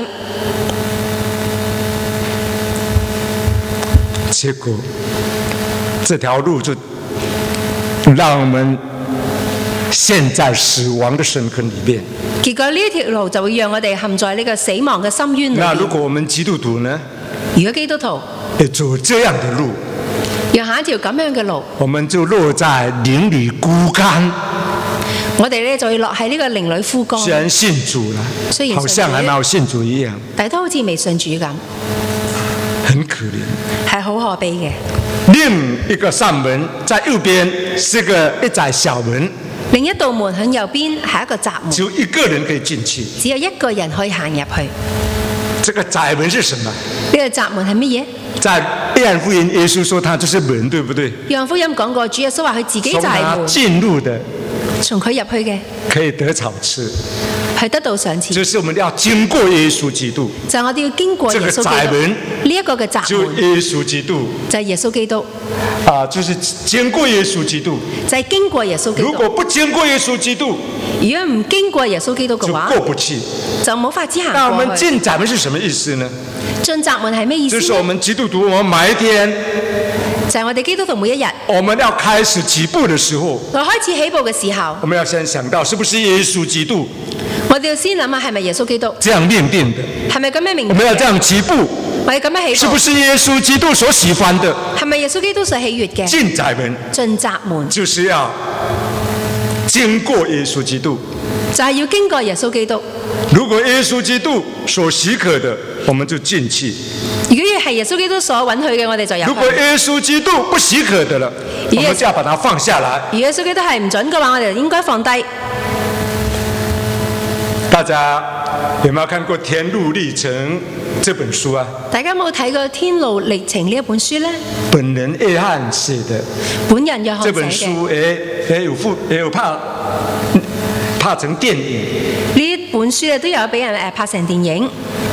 結果這條路就讓我們陷在死亡的深坑裏面。 結果呢條路就會讓我哋陷在呢個死亡嘅深淵裏面。 那如果我們基督徒呢？ 如果基督徒要走這樣的路， 要行一條咁樣嘅路， 我們就落在靈裏枯乾。 我哋咧就要落喺呢個靈裏枯乾。 雖然信主啦， 雖然好像還沒有信主一樣， 但都好似未信主咁， 很可憐， 係好可悲嘅。 另一個扇門在右邊是個一窄小門， 另一道門喺右邊係一個窄門， 只有一個人可以進去， 只有一個人可以行入去。 這個窄門是什麼？ 呢個窄門係乜嘢？ 在約翰福音，耶穌說他就是門，對不對？ 約翰福音講過，主耶穌話佢自己就係門， 進入的， 從佢入去嘅可以得草吃， 係得到賞賜。 就是我們要經過耶穌基督， 就係我哋要經過耶穌基督。 這個窄門， 呢一個嘅窄門， 就耶穌基督， 就係耶穌基督。 啊，就是經過耶穌基督， 就係經過耶穌基督。 如果不經過耶穌基督， 如果唔經過耶穌基督嘅話， 就過不去， 就冇法子行過去。 那我們進窄門是什麼意思呢？ 進窄門係咩意思呢？ 就是我們基督徒，我們每一天， 就係我哋基督徒每一日， 我們要開始起步的時候， 我開始起步嘅時候， 我們要先想到是不是耶穌基督， 我哋要先諗下係咪耶穌基督這樣命定的， 係咪咁樣命定？ 我們要這樣起步， 我哋咁樣起步， 是不是耶穌基督所喜歡的？ 係咪耶穌基督所喜悅嘅？ 進窄門， 進窄門就是要經過耶穌基督， 就係要經過耶穌基督。 如果耶穌基督所許可的，我們就進去； 如果係耶穌基督所允許嘅，我哋就入去。 如果耶穌基督不許可的了，我們就要把它放下來。 如果耶穌基督係唔準嘅話，我哋應該放低。 大家有沒有看過《天路歷程》這本書啊？ 大家有冇睇過《天路歷程》呢一本書呢？ 本人約翰寫的。 本人約翰寫嘅。 這本書也也有附也有拍拍成電影。 呢本書咧都有俾人誒拍成電影。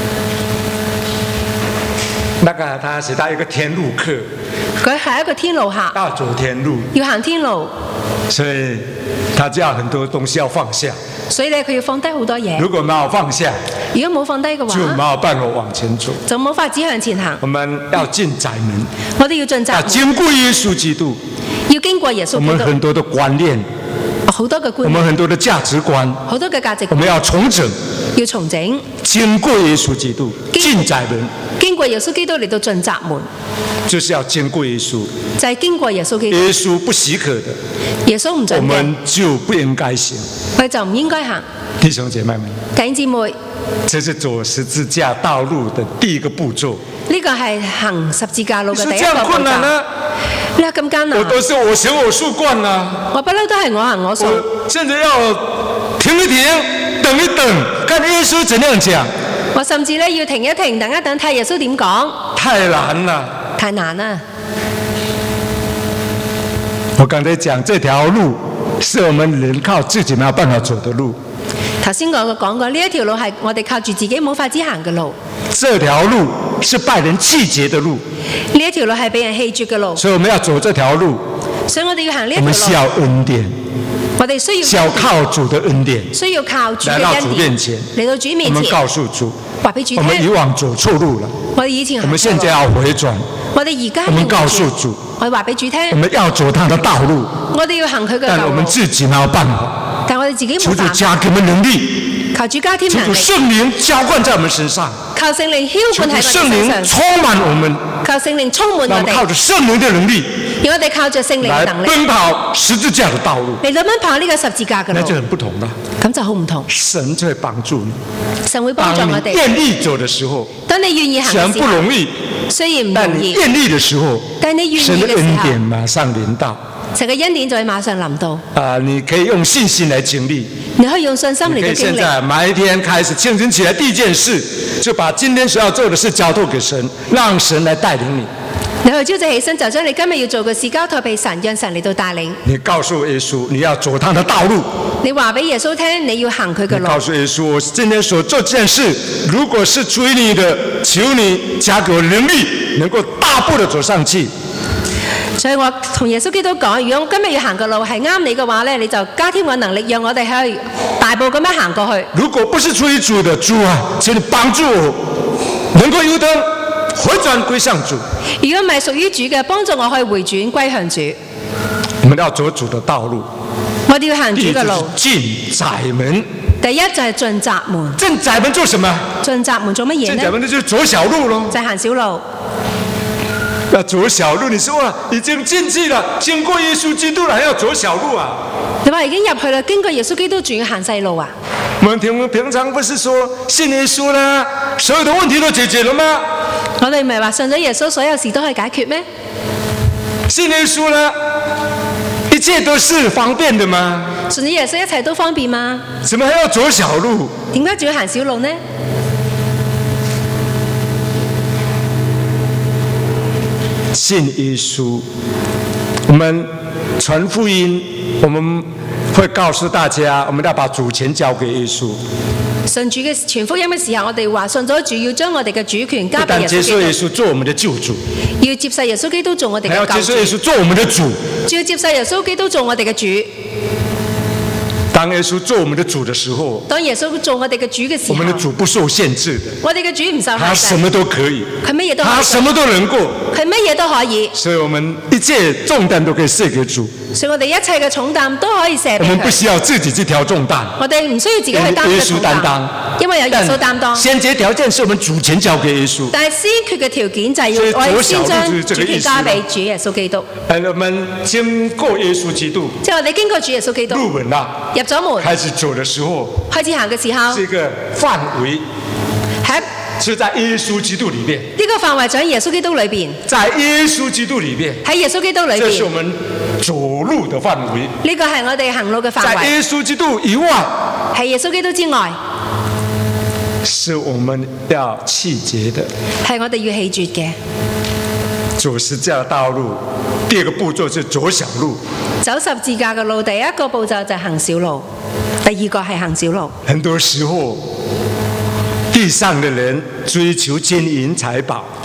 那個他寫到一個天路客。 佢係一個天路客。 要走天路。 要行天路。 所以他就要很多東西要放下。 所以咧，佢要放低好多嘢。 如果沒有放下， 如果冇放低嘅就話， 沒有辦法往前走。 就冇法子向前行。 我們要進窄門， 我哋要進窄門， 要經過耶穌基督。 要經過耶穌我們基督。 很多的觀念， 好多嘅觀我們念， 很多的價值觀， 好多嘅價值觀我們要重整。 要重整。 經過耶穌基督進窄門， 經過耶穌基督嚟到進窄門， 就是要經過耶穌。 就係經過耶穌基督。 耶穌不許可的， 耶穌唔我準嘅， 們就不應該行。 佢就唔應該行。 弟兄姐妹們， 弟兄姊妹， 這是走十字架道路的第一個步驟。 呢個係行十字架路嘅是這樣第一個步驟。 困難呢？ 你話咁艱難， 我都是我行我素慣啊。 我不嬲都係我行我素。 我現在要停一停，等一等，看耶穌怎樣講。 我甚至咧要停一停，等一等，睇耶穌點講。 太難了， 太難啦！ 我剛才講這條路是我們人靠自己沒有辦法走的路。 頭先我講過，呢一條路係我哋靠住自己冇法子行嘅路。 這條路是拜人棄絕的路。 呢一條路係俾人棄絕嘅路。 所以我們要走這條路， 所以我哋要行呢一我們需要條路。 恩典， 我哋需要需要靠主的恩典。 需要靠主嘅來到主恩典面前， 嚟到主我們面前， 告訴主， 話俾主我們以聽。 往走錯路了， 我哋以前行我們現在錯路， 要回轉， 我哋而家我們告要訴主， 我哋話俾主我聽， 們要走他的道路， 我哋要行佢嘅道路但我們，自己沒有辦法， 但我哋自己求主冇辦法。 加給我們能力， 求主加添求主能力， 聖靈澆灌在我們身上， 求聖靈澆求主灌喺聖我哋身上， 靈充滿我們， 求聖靈充滿我讓我們靠哋， 着聖靈的能力而我哋靠着聖靈嘅來能力奔跑十字架的道路， 嚟到奔跑呢個十字架嘅那就路， 很不同了。 咁就好唔同。 神就會幫助你， 神會幫助當你我哋。 願意走的時候， 當你願意行雖然嘅時候， 不容易， 雖然唔但容易， 你願意的時候， 但你願意神的嘅時恩典候， 馬上臨到。 神嘅恩典就會馬上臨到。 啊，你可以用信心來經歷。 你可以用信心你可以嚟到經歷。 現在每一天開始清晨起來，第一件事就把今天所要做的事交託給神，讓神來帶領你。 你去朝早起身就將你今日要做嘅事交託俾神，讓神嚟到帶領。 你告訴耶穌，你要走他的道路。 你話俾耶穌聽，你要行佢嘅路。 你告訴耶穌，我今天所做這件事，如果是出於你的，求你加給我能力，能夠大步的走上去。 所以我同耶穌基督講，如果我今日要行嘅路係啱你嘅話咧，你就加添我能力，讓我哋去大步咁樣行過去。 如果不是出於主的，主啊，請你幫助我，能夠有得回轉歸向主。 如果唔係屬於主嘅，幫助我可以回轉歸向主。 我們要走主的道路， 我哋要行主第一就是嘅路。 進窄門。 第一就係進窄門。 進窄門做什麼？ 進窄門做乜嘢進窄呢？ 門就是走小路咯。 就係行小路。 要走小路，你說哇，已經進去了，經過耶穌基督了，還要走小路啊？ 你話已經入去啦，經過耶穌基督仲要行細路啊？ 我們平平常不是說信耶穌啦，所有的問題都解決了嗎？ 我哋唔係話信咗耶穌，所有事都可以解決咩？ 信耶穌啦，一切都是方便的嗎？ 信咗耶穌一切都方便嗎？ 怎麼還要走小路？ 點解仲要行小路呢？ 信耶穌，我們傳福音，我們會告訴大家，我們要把主權交給耶穌。 信主嘅傳福音嘅時候，我哋話信咗主，要將我哋嘅主權交不但俾耶穌接受耶基督， 穌做我們的救主， 要接受耶穌基督做我哋還要嘅救主， 接受耶穌做我們的主。 仲要接受耶穌基督做我哋嘅主。 當耶穌做我們的主的時候， 當耶穌做我哋嘅主嘅時候， 我們的主不受限制的， 我哋嘅主唔受他什限制， 麼都可以， 佢乜嘢都可以做， 他什麼都能過， 佢乜嘢都可以， 所以我們一切重擔都可以卸給主， 所以我哋一切嘅重擔都可以卸俾我們不佢。 需要自己去挑重擔， 我哋唔需要自己去擔耶穌嘅重擔擔當， 因為有耶穌擔當。 先決條件是我們主權交給耶穌。 但係先決嘅條件就係所以要我哋先左小將路就是這個意思主權交俾主耶穌基督， 哎，我們經過耶穌基督即係我哋經過主耶穌基督入門啦， 入咗門， 開始走的時候， 開始行嘅時候， 這個範圍喺是在耶穌基督裏面， 呢個範圍就喺耶穌基督裏邊， 在耶穌基督裏面， 喺耶穌基督裏邊， 這是我們走路的範圍。 呢個係我哋行路嘅範圍。 在耶穌基督以外， 喺耶穌基督之外， 是我們要棄絕的。 係我哋要棄絕嘅。 走十字架的道路，第二個步驟是走小路。 走十字架嘅路，第一個步驟就係行小路，第二個係行小路。 很多時候，地上的人追求金銀財寶，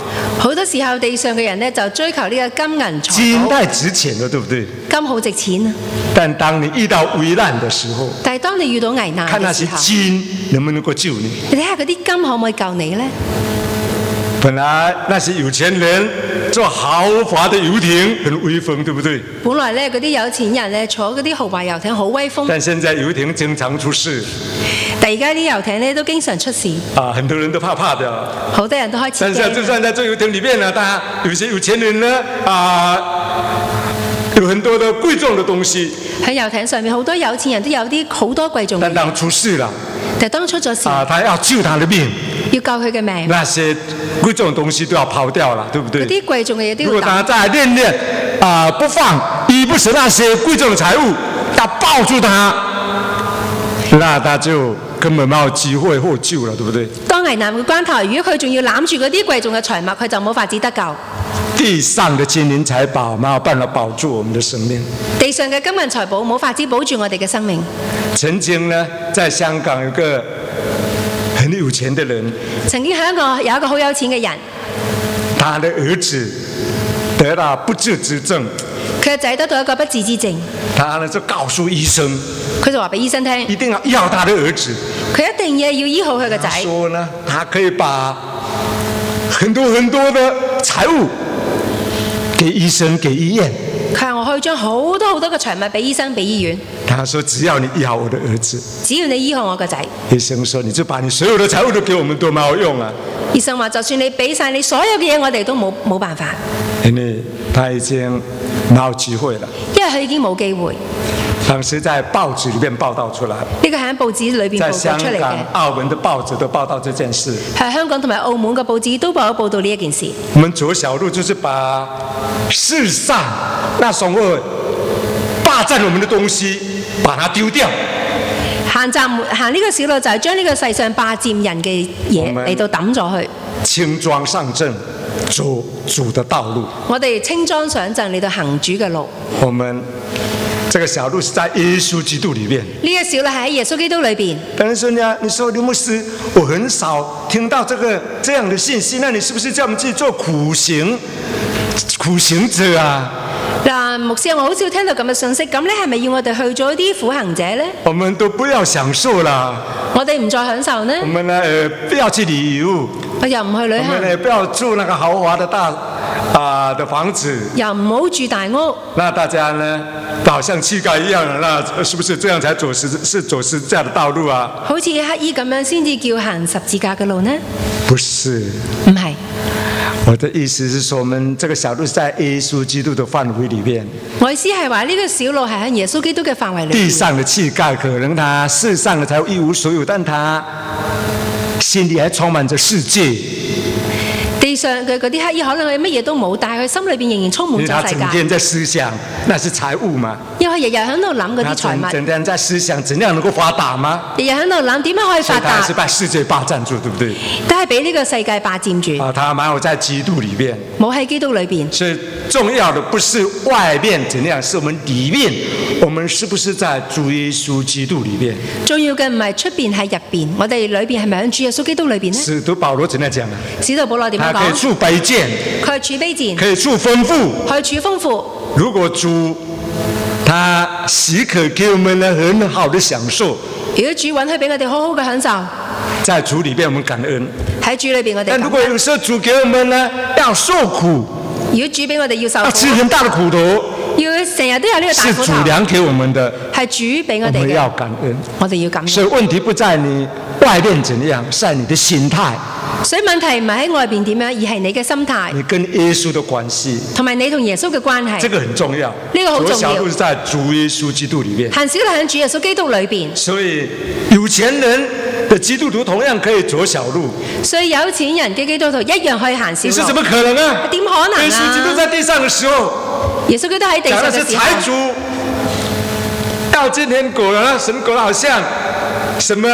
好多時候地上嘅人呢，就追求呢個金銀財寶。 金太值錢了，對不對？ 金好值錢啊！ 但當你遇到危難的時候， 但係當你遇到危難看那些嘅時候， 金能不能夠救你？ 你睇下嗰啲金可唔可以救你呢？ 本來那些有錢人坐豪華的遊艇很威風，對不對？ 本來咧嗰啲有錢人咧坐嗰啲豪華遊艇好威風， 但現在遊艇經常出事。 但而家啲遊艇咧都經常出事， 啊，很多人都怕怕的。 好多人都開始但是就算在這遊艇裏面呢，他有些有錢人呢，啊，有很多的貴重的東西。 喺遊艇上面好多有錢人都有啲好多貴重嘅嘢。 但當出事了， 但當出咗事， 啊，他要救他的命， 要救佢嘅命， 那些貴重的東西都要拋掉了，對不對？ 嗰啲貴重嘅嘢都如果要打。 他再戀戀啊，不放，依不捨那些貴重的財物，要抱住他，那他就根本沒有機會獲救了，對不對？ 當危難嘅關頭，如果佢仲要攬住嗰啲貴重嘅財物，佢就冇法子得救。 地上的金銀財寶沒有辦法保住我們的生命。 地上嘅金銀財寶冇法子保住我哋嘅生命。 曾經呢，在香港有個很有錢的人， 曾經喺一個有一個好有錢嘅人， 他的兒子得了不治之症， 佢個仔得到一個不治之症， 他呢就告訴醫生， 佢就話俾醫生聽， 一定要要他的兒子。 佢一定要要醫好佢個他仔。 說呢，他可以把很多很多的財物給醫生、給醫院。 佢話我可以將好多好多嘅財物俾醫生、俾醫院。 他說只要你醫好我的兒子， 只要你醫好我個仔。 醫生說你就把你所有的財物都給我們都沒有用啊。 醫生話就算你俾晒你所有嘅嘢，我哋都冇冇辦法。 因為他已經沒有機會了。 因為佢已經冇機會。 當時在報紙裏面報道出來， 呢個係喺報紙裏邊報在香導出嚟嘅。 港、澳門的報紙都報道這件事。 係香港同埋澳門嘅報紙都報咗報道呢一件事。 我們走小路就是把世上那種會霸佔我們的東西，把它丟掉。 行站行呢個小路就係將呢個世上霸佔人嘅嘢嚟到抌咗去。 輕裝上陣，走主的道路。 我哋輕裝上陣嚟到行主嘅路。 我們這個小路是在耶穌基督裏面。 呢個小路係喺耶穌基督裏邊。 有人說呢，你說劉牧師，我很少聽到這個這樣的信息，那你是不是叫我們去做苦行苦行者啊？ 嗱，牧師，我好少聽到咁嘅信息，咁咧係咪要我哋去做啲苦行者咧？ 我們都不要享受啦。 我哋唔再享受呢？ 我們呢，呃，不要去旅遊。 我又唔去旅我們行， 呢，不要住那個豪華的大啊、的房子。 又唔好住大屋。 那大家呢，好像乞丐一樣，那是不是這樣才走十是走十字架的道路啊？ 好似乞衣咁樣先至叫行十字架嘅路呢？ 不是， 唔係。 我的意思是說，我們這個小路是在耶穌基督的範圍裏面。 我意思係話呢個小路係喺耶穌基督嘅範圍裏面。 地上的乞丐可能他世上的財物一無所有，但他心裏還充滿着世界。 地上嘅嗰啲乞衣可能佢乜嘢都冇，但係佢心裏邊仍然充滿因為他咗世界。 整天在思想，那是財物嘛？ 因為日日喺度諗嗰他啲財物， 整整天在思想，怎樣能夠發達嗎？ 日日喺度諗點樣可以發所以他還是達， 被世界霸佔住，對不對？ 都係俾呢個世界霸佔住， 啊，他沒有在基督裏面。 冇喺基督裏邊。 所以重要的不是外面怎樣，是我們裏面，我們是不是在主耶穌基督裏面？ 重要嘅唔係出邊係入邊，我哋裏邊係咪喺主耶穌基督裏邊呢？ 使徒保羅怎樣講啊？ 使徒保羅點樣講？ 他可以處卑賤， 佢係處卑賤， 可以處豐富。 佢係處豐富。 如果主他許可給我們呢很好的享受， 如果主允許俾我哋好好嘅享受， 在主裏面我們感恩。 喺主裏邊我哋感但如果有時候主給我們呢要受苦， 如果主俾我哋要受要吃苦， 很大的苦頭， 要成日都有呢個大是主苦頭， 量給我們的， 係主俾我哋我們要嘅， 感恩。 我哋要感所以恩。 問題不在你外面怎樣，是在你的心態， 所以問題唔係喺外邊點樣，而係你嘅心態你跟耶穌的關係。 同埋你同耶穌嘅關係。 這個很重要， 呢個好重要左小路是在主耶穌基督裏面， 行小路喺主耶穌基督裏邊， 所以有錢人的基督徒同樣可以走小路。 所以有錢人嘅基督徒一樣可以行小路。 你是怎麼可能啊？ 點可能啊？ 耶穌基督在地上的時候， 耶穌基督喺地講的是上嘅時候， 財主要今天果了，神果了好像什麼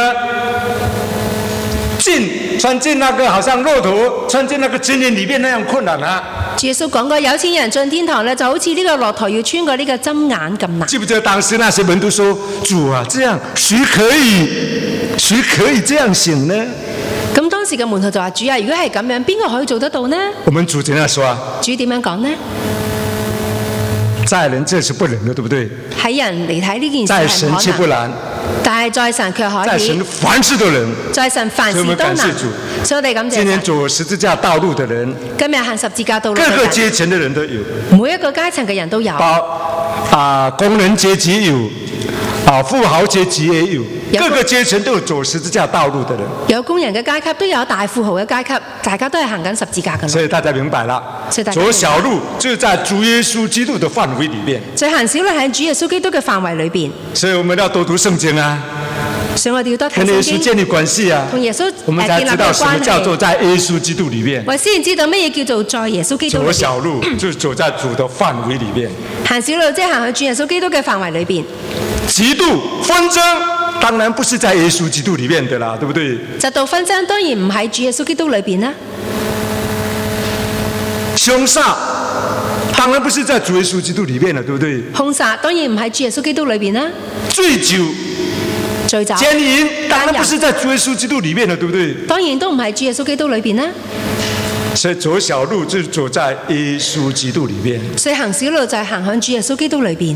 進穿進那個好像駱駝穿進那個針眼裏面那樣困難啊！ 耶穌講過，有錢人進天堂咧，就好似呢個駱駝要穿過呢個針眼咁難。 記不記得當時那些門徒說：主啊，這樣誰可以誰可以這樣行呢？ 咁當時嘅門徒就話：主啊，如果係咁樣，邊個可以做得到呢？ 我們主怎樣說啊？ 主點樣講呢？ 在人這是不能的，對不對？ 喺人嚟睇呢件事在神卻不然， 但係在神卻可以。 在神凡事都能， 在神凡事都能。所以我哋感謝神。 今年走十字架道路的人， 今日行十字架道路， 各個階層的人都有， 每一個階層嘅人都有。 包啊工人階級有，啊富豪階級也有，各個階層都有走十字架道路的人。 有工人嘅階級，都有大富豪嘅階級，大家都係行緊十字架嘅路。 所以大家明白啦，走小路就在主耶穌基督的範圍裏面。就行小路喺主耶穌基督嘅範圍裏邊。 所以我們要多讀聖經啊。 所以我哋要多睇聖經。 跟耶穌建立關係啊。 同耶穌我們才知道什麼叫做在耶穌基督裏面。 我先知道乜嘢叫做在耶穌基督裏面。 走小路就走在主的範圍裏面。 行小路即係行去主耶穌基督嘅範圍裏邊。 嫉妒紛爭當然不是在耶穌基督裏面的啦，對不對？ 嫉妒紛爭當然唔喺主耶穌基督裏邊啦。 兇殺當然不是在主耶穌基督裏面了，對不對？ 兇殺當然唔喺主耶穌基督裏邊啦。 醉酒、 醉酒、 姦淫當然不是在主耶穌基督裏面了，對不對？ 當然都唔喺主耶穌基督裏邊啦。 所以走小路就走在耶穌基督裏面。 所以行小路就係行向主耶穌基督裏邊。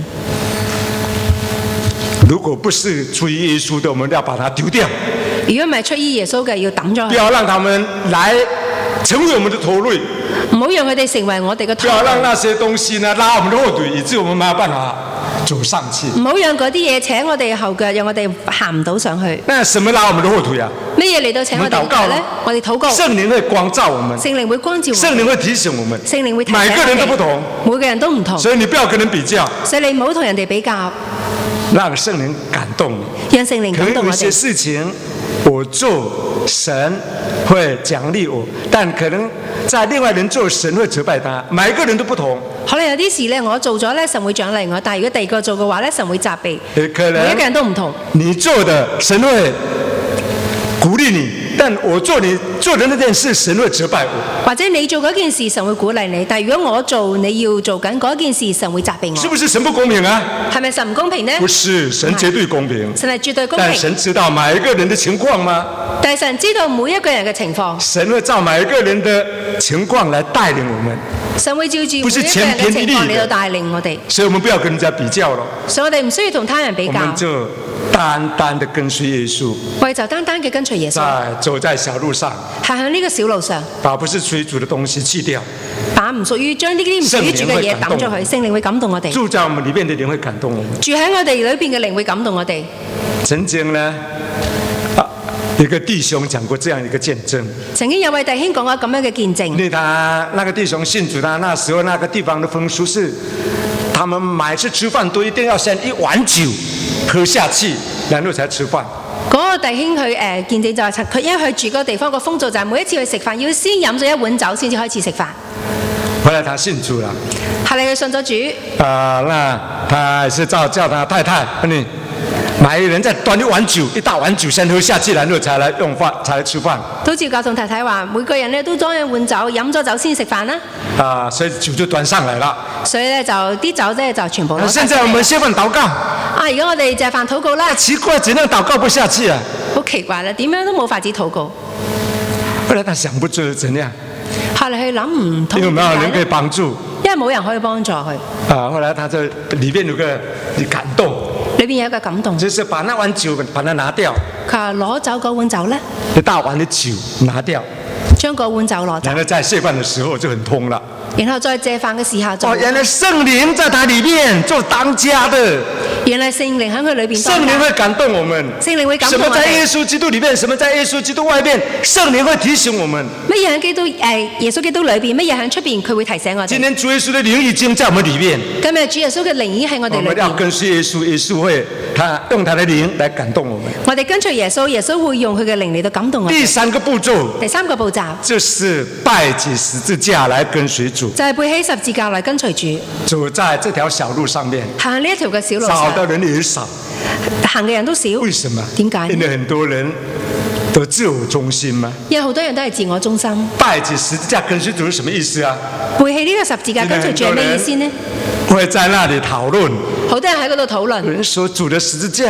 如果不是出於耶穌的，我們要把它丟掉。 如果唔係出於耶穌嘅，要抌咗佢。 不要讓他們來成為我們的拖累。 唔好讓佢哋成為我哋嘅拖累。 不要讓那些東西呢拉我們的後腿，以致我們沒有辦法走上去。 唔好讓嗰啲嘢扯我哋後腳，讓我哋行唔到上去。 那什麼拉我們的後腿啊？ 乜嘢嚟到請我哋禱告咧？我哋禱告。 聖靈會光照我們。 聖靈會光照我們。 聖靈會提醒我們。 聖靈會提醒我們。 每個人都不同。 每個人都唔同。 所以你不要跟人比較。 所以你唔好同人哋比較。 讓聖靈感動你。 讓聖靈感動我哋。 可能有些事情我做，神會獎勵我，但可能在另外人做，神會責備他。每一個人都不同。 可能有啲事咧，我做咗咧，神會獎勵我；但係如果第二個做嘅話咧，神會責備。 可能每一個人都唔同。 你做的神會鼓勵你，但我做你做的那件事，神會責備我。 或者你做嗰件事，神會鼓勵你；但係如果我做你要做緊嗰件事，神會責備我。 是不是神不公平啊？ 係咪神唔公平呢？ 不是，神絕對公平。 神係絕對公平。 但神知道每一個人的情況嗎？ 但神知道每一個人嘅情況。 神會照每一個人的情況來帶領我們。 神會照住每一個人嘅情況嚟到帶領我哋。 所以我們不要跟人家比較咯。 所以我哋唔需要同他人比較。 我們就單單的跟隨耶穌。 我哋就單單嘅跟隨耶穌。 在走在小路上。 行喺呢個小路上。 把不是屬於主的東西棄掉。 把唔屬於將呢啲唔屬於主嘅嘢抌咗佢，聖靈會感動我哋。 住在我們裏面的靈會感動我們。 住喺我哋裏邊嘅靈會感動我哋。 曾經呢，啊，一個弟兄講過這樣一個見證。 曾經有位弟兄講過咁樣嘅見證。 因為他那個弟兄信主，他那時候那個地方的風俗是，他們每次吃飯都一定要先一碗酒喝下去，然後才吃飯。 嗰個弟兄佢誒見證就係佢因為佢住嗰個地方個風俗就係每一次去食飯要先飲咗一碗酒先至開始食飯。 後來他信主了。 後來佢信咗主。 啊，那他是照叫他太太，你每個人再端一碗酒，一大碗酒先喝下去，然後才來用飯，才來吃飯。 都照教同太太話，每個人咧都裝一碗酒，飲咗酒先食飯啦。 啊，所以酒就端上來了。 所以咧就啲酒咧就全部攞。 現在我們先飯禱告。 啊，而家我哋就係飯禱告啦。 奇怪，怎樣禱告不下去啊？ 好奇怪啦，點樣都冇法子禱告。 後來他想不出怎樣。 後來佢諗唔通。因為冇人可以幫助。 因為冇人可以幫助佢。 啊，後來他就裏面有個感動。 裏邊有一個感動。 就是把那碗酒把它拿掉。 佢話攞走嗰碗酒咧。 一大碗的酒拿掉。 將嗰碗酒攞走。 然後在謝飯的時候就很通了。 然後再借飯嘅時候就。 哦，原來聖靈在他裏面做當家的。 原來聖靈喺佢裏邊。 聖靈會感動我們。 聖靈會感動我哋。 什麼在耶穌基督裏面，什麼在耶穌基督外面，聖靈會提醒我們。 乜嘢喺基督誒耶穌基督裏邊，乜嘢喺出邊，佢會提醒我哋。 今天主耶穌的靈已經在我們裏面。 今日主耶穌嘅靈已經喺我哋裏邊。 我們要跟隨耶穌，耶穌會他用他的靈來感動我們。 我哋跟隨耶穌，耶穌會用佢嘅靈嚟到感動我哋。 第三個步驟。 第三個步驟。 就是背起十字架來跟隨主。 就係背起十字架嚟跟隨主。 走在這條小路上面。 行呢一條嘅小路上。 少的人也少。 行嘅人都少。 為什麼？ 點解？ 因為很多人都自我中心嘛。 因為好多人都係自我中心。 背起十字架跟隨主是什麼意思啊？ 背起呢個十字架跟隨主係咩意思呢？ 會在那裡討論。 好多人喺嗰度討論。 有人說主的十字架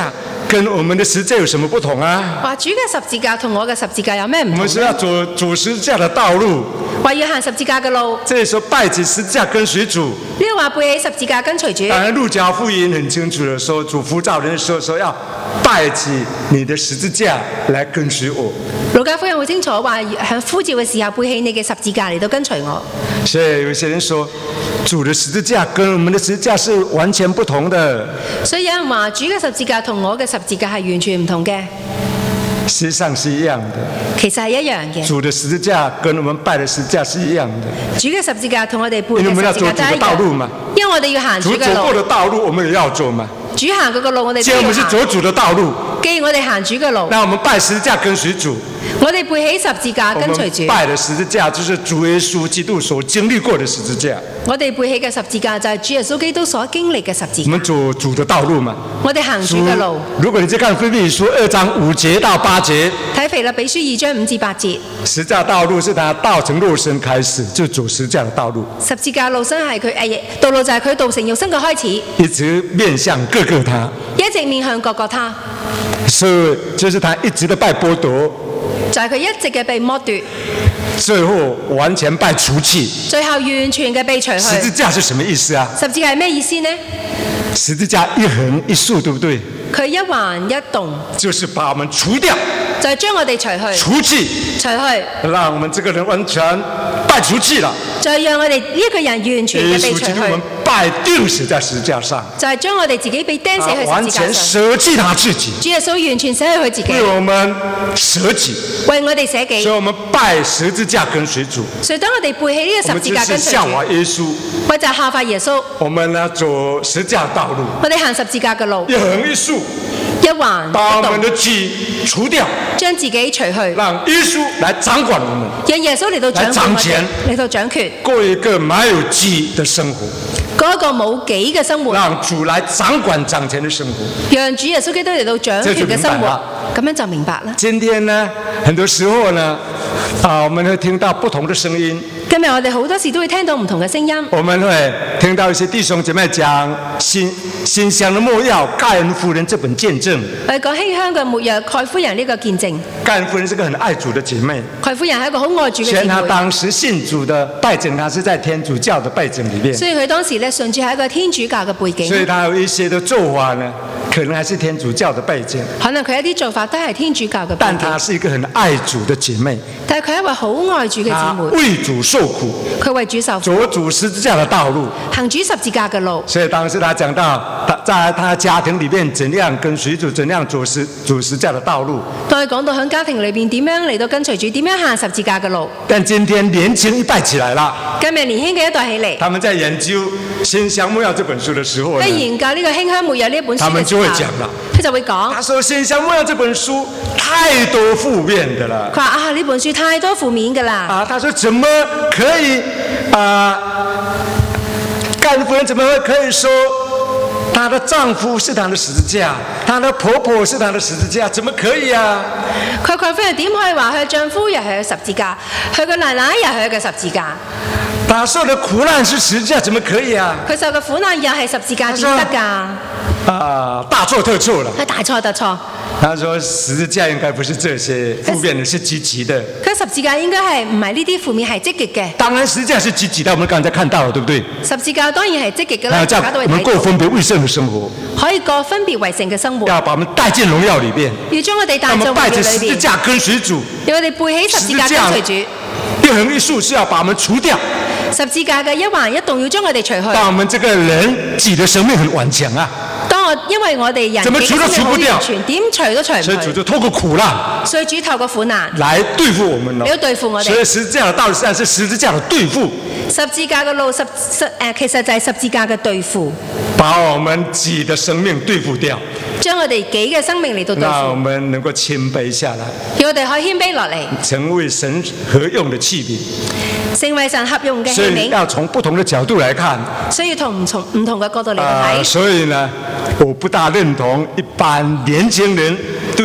跟我们的十字架有什么不同啊？ 話主嘅十字架同我嘅十字架有咩唔同我们是要走走十字架的道路。 話要行十字架嘅路。 这里说拜起十字架跟随主。 呢個話背起十字架跟隨主。 当然，路加福音很清楚的说，主呼召人的时候说要拜起你的十字架来跟随我。 路加福音好清楚話，喺呼召嘅時候背起你嘅十字架嚟到跟隨我。 所以有些人说，主的十字架跟我們的十字架是完全不同的。 所以有人話主嘅十字架同我嘅十字架係完全唔同嘅。 實際上是一樣的。 其實係一樣嘅。 主的十字架跟我們拜的十字架是一樣的。 主嘅十字架同我哋背嘅因為我們要十字走主的架都係一樣。 道路嘛。 因為我哋要行主主嘅路。 走過的道路，我們也要走嘛。 主行嗰個路，我哋既然我們是走主的道路， 既然我哋行主嘅路， 那我們拜十字架跟隨主。 我哋背起十字架跟隨我們主。 拜的十字架就是主耶穌基督所經歷過的十字架。 我哋背起嘅十字架就係主耶穌基督所經歷嘅十字架。 我們走主的道路嘛。 我哋行主嘅路。 如果你再看腓立比書二章五節到八節， 睇腓立比書二章五至八節。 十字架道路是他道成肉身開始，就走十字架的道路。 十字架路身係佢誒道路就係佢道成肉身嘅開始。 一直面向各個他。 一直面向各個他。 所以就是他一直的拜剝奪。 就係佢一直嘅被剝奪， 最後完全被除去。 最後完全嘅被除去。 十字架是什麼意思啊？ 十字架係咩意思呢？ 十字架一橫一豎，對不對？ 佢一橫一動， 就是把我們除掉， 就係將我哋除去。 除去， 除去， 讓我們這個人完全被除去了。 就係讓我哋呢一個人完全嘅被除去。 耶穌基督我們被釘死在十字架上， 就係將我哋自己被釘死去十字架上。 完全捨棄他自己。 主耶穌完全捨去佢自己。 為我們捨己， 為我哋捨己。 所以我們拜十字架跟隨主。 所以當我哋背起呢個十字架跟隨主， 效法耶穌。 我就效法耶穌。 我們呢走十字架道路。 我哋行十字架嘅路。 一橫一豎。 一橫一動。 把我們的己除掉。 將自己除去。 讓耶穌來掌管我們。 讓耶穌嚟到掌管我哋。嚟到掌權。 過一個沒有己的生活。 過一個冇己嘅生活。 讓主來掌管掌權的生活。 讓主耶穌基督嚟到掌權嘅生活。咁樣就明白啦。 今天呢，很多時候呢，啊，我們會聽到不同的聲音。 今日我哋好多時都會聽到唔同嘅聲音。 我們會聽到一些弟兄姐妹講馨馨香的沒藥蓋恩夫人這本見證。 我哋講馨香嘅沒藥蓋夫人呢個見證。 蓋恩夫人是個很愛主的姐妹。 蓋夫人係一個好愛主嘅姐妹。 雖然她當時信主的背景，她是在天主教的背景裏面。 所以佢當時咧順住係一個天主教嘅背景。 所以她有一些的做法呢，可能還是天主教的背景。 可能佢一啲做法都係天主教嘅背景。 但她是一個很愛主的姐妹。 但係佢係一位好愛主嘅姐妹。 為主受苦。 佢為主受苦。 走主十字架的道路。 行主十字架嘅路。 所以當時她講到，她在她家庭裏面怎樣跟隨主，怎樣走十走十字架的道路。 當佢講到喺家庭裏邊點樣嚟到跟隨主，點樣行十字架嘅路。 但今天年輕一代起來了。 今日年輕嘅一代起嚟。 他們在研究《馨香沒藥》這本書的時候呢， 喺研究呢個馨香沒藥呢本書嘅時候， 他們就會講啦。 佢就會講， 他說《馨香沒藥》這本書太多負面的了。 佢話啊，呢本書太多負面㗎啦。 啊，他說怎麼可以啊？蓋恩夫人怎麼會可以說她的丈夫是她的十字架，她的婆婆是她的十字架？怎麼可以啊？ 佢蓋夫人點可以話佢丈夫又係佢十字架，佢個奶奶又係佢嘅十字架？ 他受的苦難是十字架，怎麼可以啊？ 佢受嘅苦難又係十字架，點得㗎？ 啊，大錯特錯了！ 佢大錯特錯。 他說十字架應該不是這些負面的，是積極的。 佢十字架應該係唔係呢啲負面，係積極嘅。 當然十字架是積極的，我們剛才看到了，對不對？ 十字架當然係積極嘅啦，大家都會睇到。 我們過分別為聖的生活， 可以過分別為聖嘅生活。 要把我們帶進榮耀裏邊。 要將我哋帶進榮耀裏邊。 我們拜着十字架跟隨主。 要我哋背起十字架跟隨主。 一橫一豎是要把我們除掉。 十字架嘅一橫一動要將我哋除去。 但我們這個人自己的生命很頑強啊。 當我因為我哋人嘅生命好完全，點除都除唔去。 所以主就透過苦難， 所以主透過苦難來對付我們咯。 你要對付我哋。 所以十字架的道理實際上是十字架的對付。 十字架嘅路十十誒，其實就係十字架嘅對付。 把我們自己的生命對付掉。 將我哋己嘅生命嚟到對付。 讓我們能夠謙卑下來。 叫我哋可以謙卑落嚟。 成為神合用的器皿。 成為神合用嘅器皿。 所以要從不同的角度來看。 所以從唔從唔同嘅角度嚟睇。 所以呢，我不大認同一般年輕人對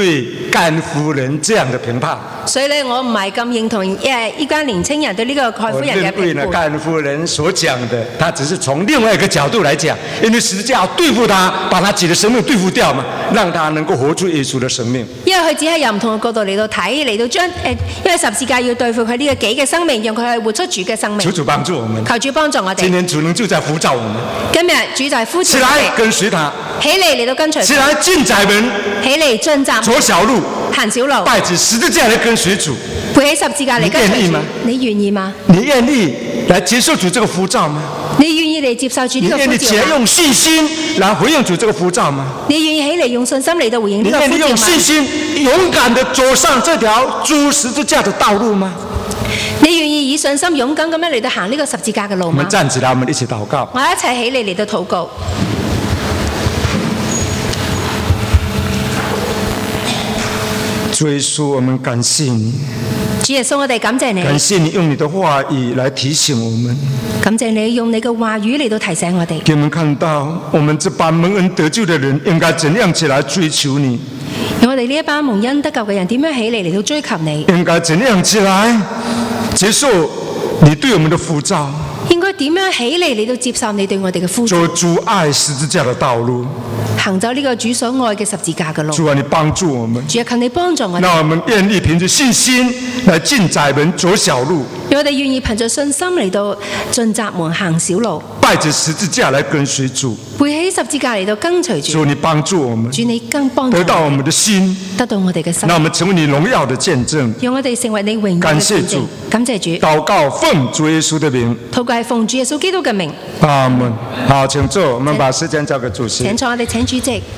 甘夫人这样的评判。 所以咧，我唔係咁認同誒依家年青人對呢個蓋夫我人嘅認為呢， 評判。 甘夫人所講的，他只是從另外一個角度來講，因為十字架要對付他，把他自己的生命對付掉嘛，讓他能夠活出耶穌的生命。 因為佢只係由唔同嘅角度嚟到睇，嚟到將誒、呃，因為十字架要對付佢呢個己嘅生命，讓佢去活出主嘅生命。 求主幫助我們。 求主幫助我哋。 今天主能就在呼召我們。 今日主就係呼召起來跟隨他。 起嚟嚟到跟隨。 起來進窄門。 起嚟進窄門。 走小路。 行小路。 背起十字架來跟隨主。 背起十字架嚟跟隨主。 你願意嗎？ 你願意嗎？ 你願意來接受主這個呼召嗎？ 你願意嚟接受主呢個呼召嗎？ 你願意起來用信心來回應主這個呼召嗎？ 你願意起嚟用信心嚟到回應呢個呼召嗎？ 你願意用信心勇敢地走上這條主十字架的道路嗎？ 你願意以信心勇敢咁樣嚟到行呢個十字架嘅路嗎？ 我們站起來，我們一起禱告。 我一齊起嚟嚟到禱告。 主耶穌，我們感謝你。 主耶穌，我哋感謝你。 感謝你用你的話語來提醒我們。 感謝你用你嘅話語嚟到提醒我哋。 給我們看到，我們這班蒙恩得救的人應該怎樣起來追求你。 我哋呢一班蒙恩得救嘅人點樣起嚟嚟到追求你？ 應該怎樣起來接受你對我們的呼召？ 應該點樣起嚟嚟到接受你對我哋嘅呼召？ 走主愛十字架的道路， 行走呢個主所愛嘅十字架嘅路。 主啊，你幫助我們。 主啊，求你幫助我哋。 那我們願意憑着信心來進窄門走小路。 我哋願意憑着信心嚟到進窄門行小路。 帶着十字架來跟隨主。 背起十字架嚟到跟隨主。 主，你幫助我們。 主，你更幫助我們。 得到我們的心。 得到我哋嘅心。 那我們成為你榮耀的見證。 讓我哋成為你榮耀嘅見證。感謝主。 禱告奉主耶穌的名。 禱告係奉主耶穌基督嘅名。 阿門。好，請坐，我們把時間交給主席。 請坐，我哋請主席。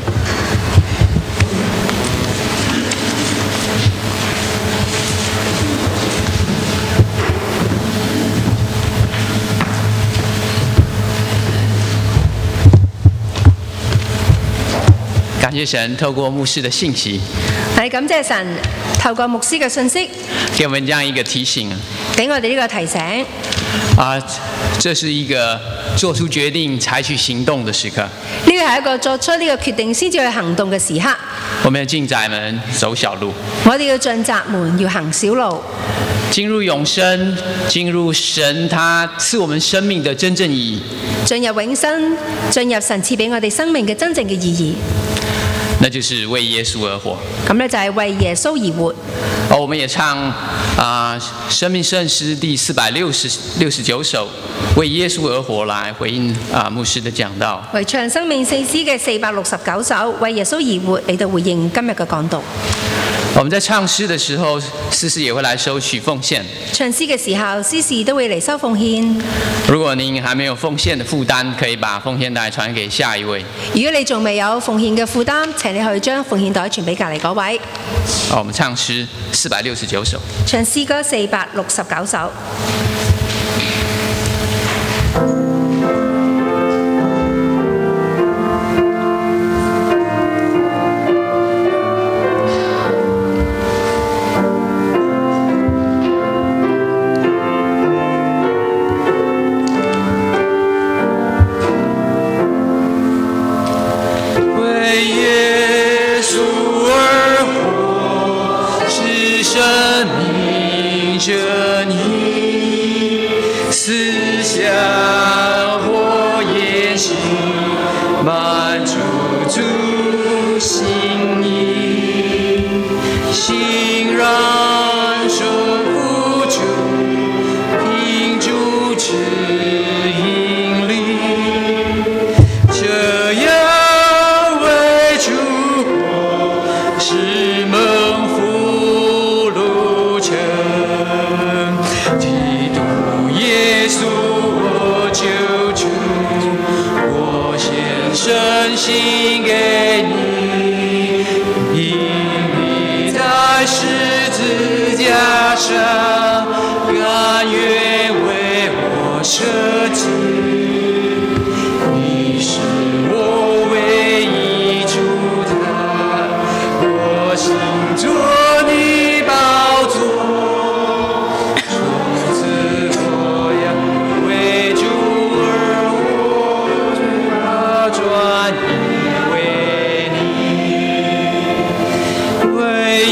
感謝神透過牧師的信息， 係感謝神透過牧師嘅信息， 給我們這樣一個提醒， 給我哋呢個提醒。 啊，這是一個做出決定、採取行動的時刻。呢個係一個作出呢個決定先至去行動嘅時刻。 我們要進窄門，走小路。 我哋要進窄門，要行小路。 進入永生，進入神他賜我們生命的真正意義。 進入永生，進入神賜俾我哋生命嘅真正嘅意義。 那就是為耶穌而活。 咁咧就係為耶穌而活。 哦，我們也唱啊、呃《生命聖詩》第四百六十六十九首，為耶穌而活，來回應啊、呃、牧師的講道。 為唱《生命聖詩》嘅四百六十九首，為耶穌而活，嚟到回應今日嘅講道。 我們在唱詩的時候，司事也會來收取奉獻。 唱詩嘅時候，司事都會嚟收奉獻。 如果您還沒有奉獻的負擔，可以把奉獻袋傳給下一位。 如果你仲未有奉獻嘅負擔，請你去將奉獻袋傳俾隔離嗰位。 好，我們唱詩四百六十九首。 唱詩歌四百六十九首。 为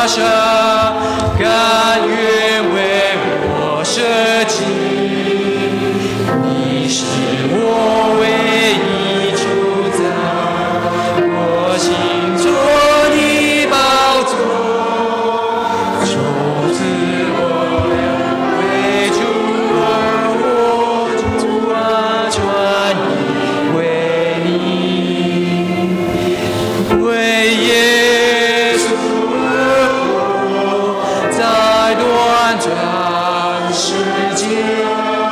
生，甘愿为我舍己。你是我唯一主宰，我心作你宝座，从此我要为主而活，主啊，传你为你，为耶稣而活，在短暂世界。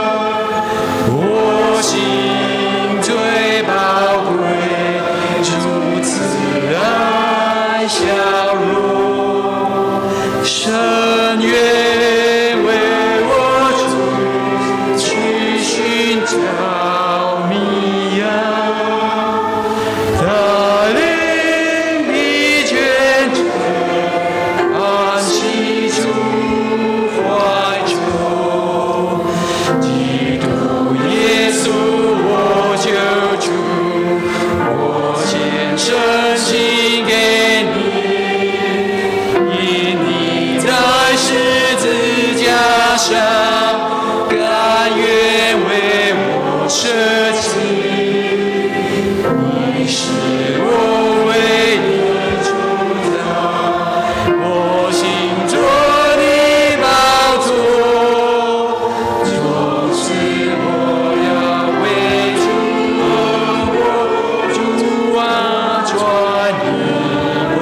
我心最宝贵，如此爱笑容，深愿为我主去寻找迷羊，带领疲倦者安息主怀中。基督耶稣，我救主，我献身心给你，因你在十字架上甘愿为我舍己。你是我唯一主宰，我心作你宝座，从此我要为主而活，主啊，传你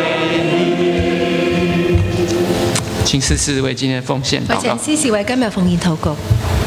为你。请思思为今天奉献祷告。 我請司事為今日奉獻禱告。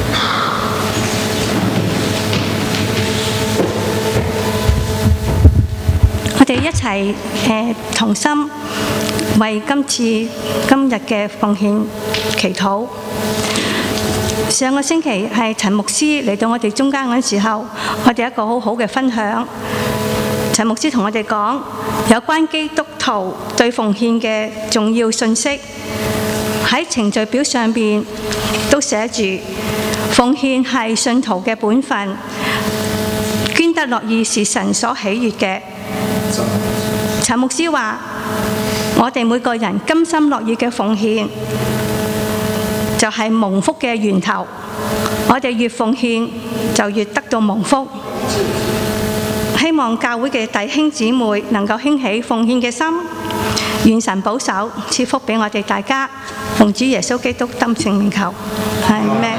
我哋一齊誒同心為今次今日嘅奉獻祈禱。上個星期係陳牧師嚟到我哋中間嗰陣時候，我哋一個好好嘅分享。陳牧師同我哋講有關基督徒對奉獻嘅重要信息，喺程序表上邊都寫住奉獻係信徒嘅本分，捐得樂意是神所喜悅嘅。陳牧師話：我哋每個人甘心樂意嘅奉獻，就係蒙福嘅源頭。我哋越奉獻，就越得到蒙福。希望教會嘅弟兄姊妹能夠興起奉獻嘅心，願神保守賜福俾我哋大家。奉主耶穌基督得勝名求，係咩？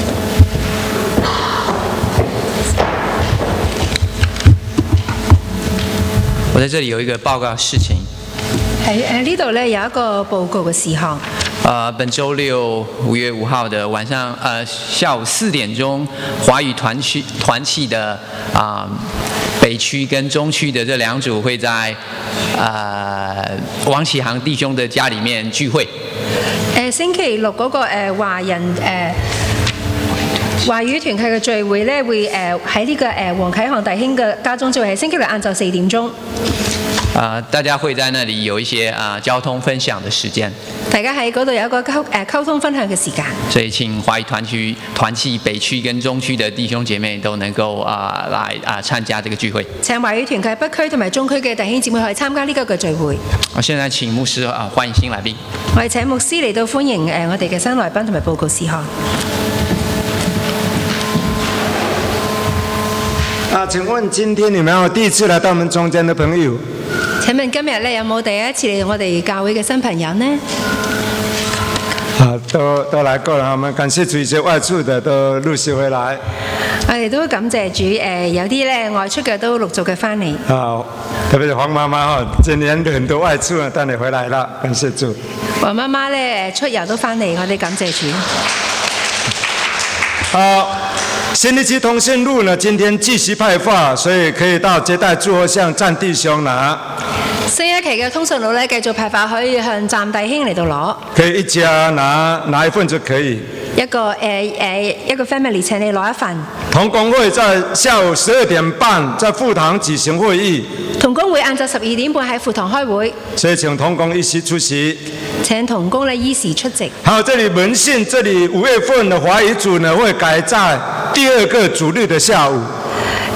我在這裡有一個報告事情。 喺誒呢度咧有一個報告嘅事項。 呃，本週六五月五號的晚上，呃下午四點鐘，華語團區團契的啊、呃、北區跟中區的這兩組會在呃王啟航弟兄的家裡面聚會。 誒星期六嗰、那個誒、呃、華人誒。呃華語團契嘅聚會咧，會誒喺呢個誒黃啟航弟兄嘅家中聚會，係星期六晏晝四點鐘。 啊，大家會在那裡有一些啊交通分享的時間。 大家喺嗰度有一個溝誒溝通分享嘅時間。 所以請華語團區團契北區跟中區的弟兄姐妹都能夠啊來啊參加這個聚會。 請華語團契北區同埋中區嘅弟兄姊妹可以參加呢個嘅聚會。 我現在請牧師啊歡迎新來賓。 我哋請牧師嚟到歡迎誒我哋嘅新來賓同埋報告事項。 啊，請問今天你們有第一次來到我們中間的朋友？ 請問今日咧有冇第一次嚟我哋教會嘅新朋友呢？ 啊，都都來過了，我們感謝主，一些外出的都陸續回來。 我哋都感謝主，誒有啲咧外出嘅都陸續嘅翻嚟。 啊，特別是黃媽媽哈，今年很多外出啊，但你回來了，感謝主。 黃媽媽咧出遊都翻嚟，我哋感謝主。 好。新日期通訊錄呢，今天繼續派發，所以可以到接待祝賀向站弟兄拿。 新一期嘅通訊錄咧繼續派發，可以向站弟兄嚟到攞。 可以一家拿拿一份就可以。 一個誒誒、呃、一個 family 請你攞一份。 同工會在下午十二點半在副堂舉行會議。 同工會晏晝十二點半喺副堂開會。 所以請同工一起出席。 請同工咧依時出席。 好，這裡門信，這裡五月份的華語組呢會改在第二個主日的下午。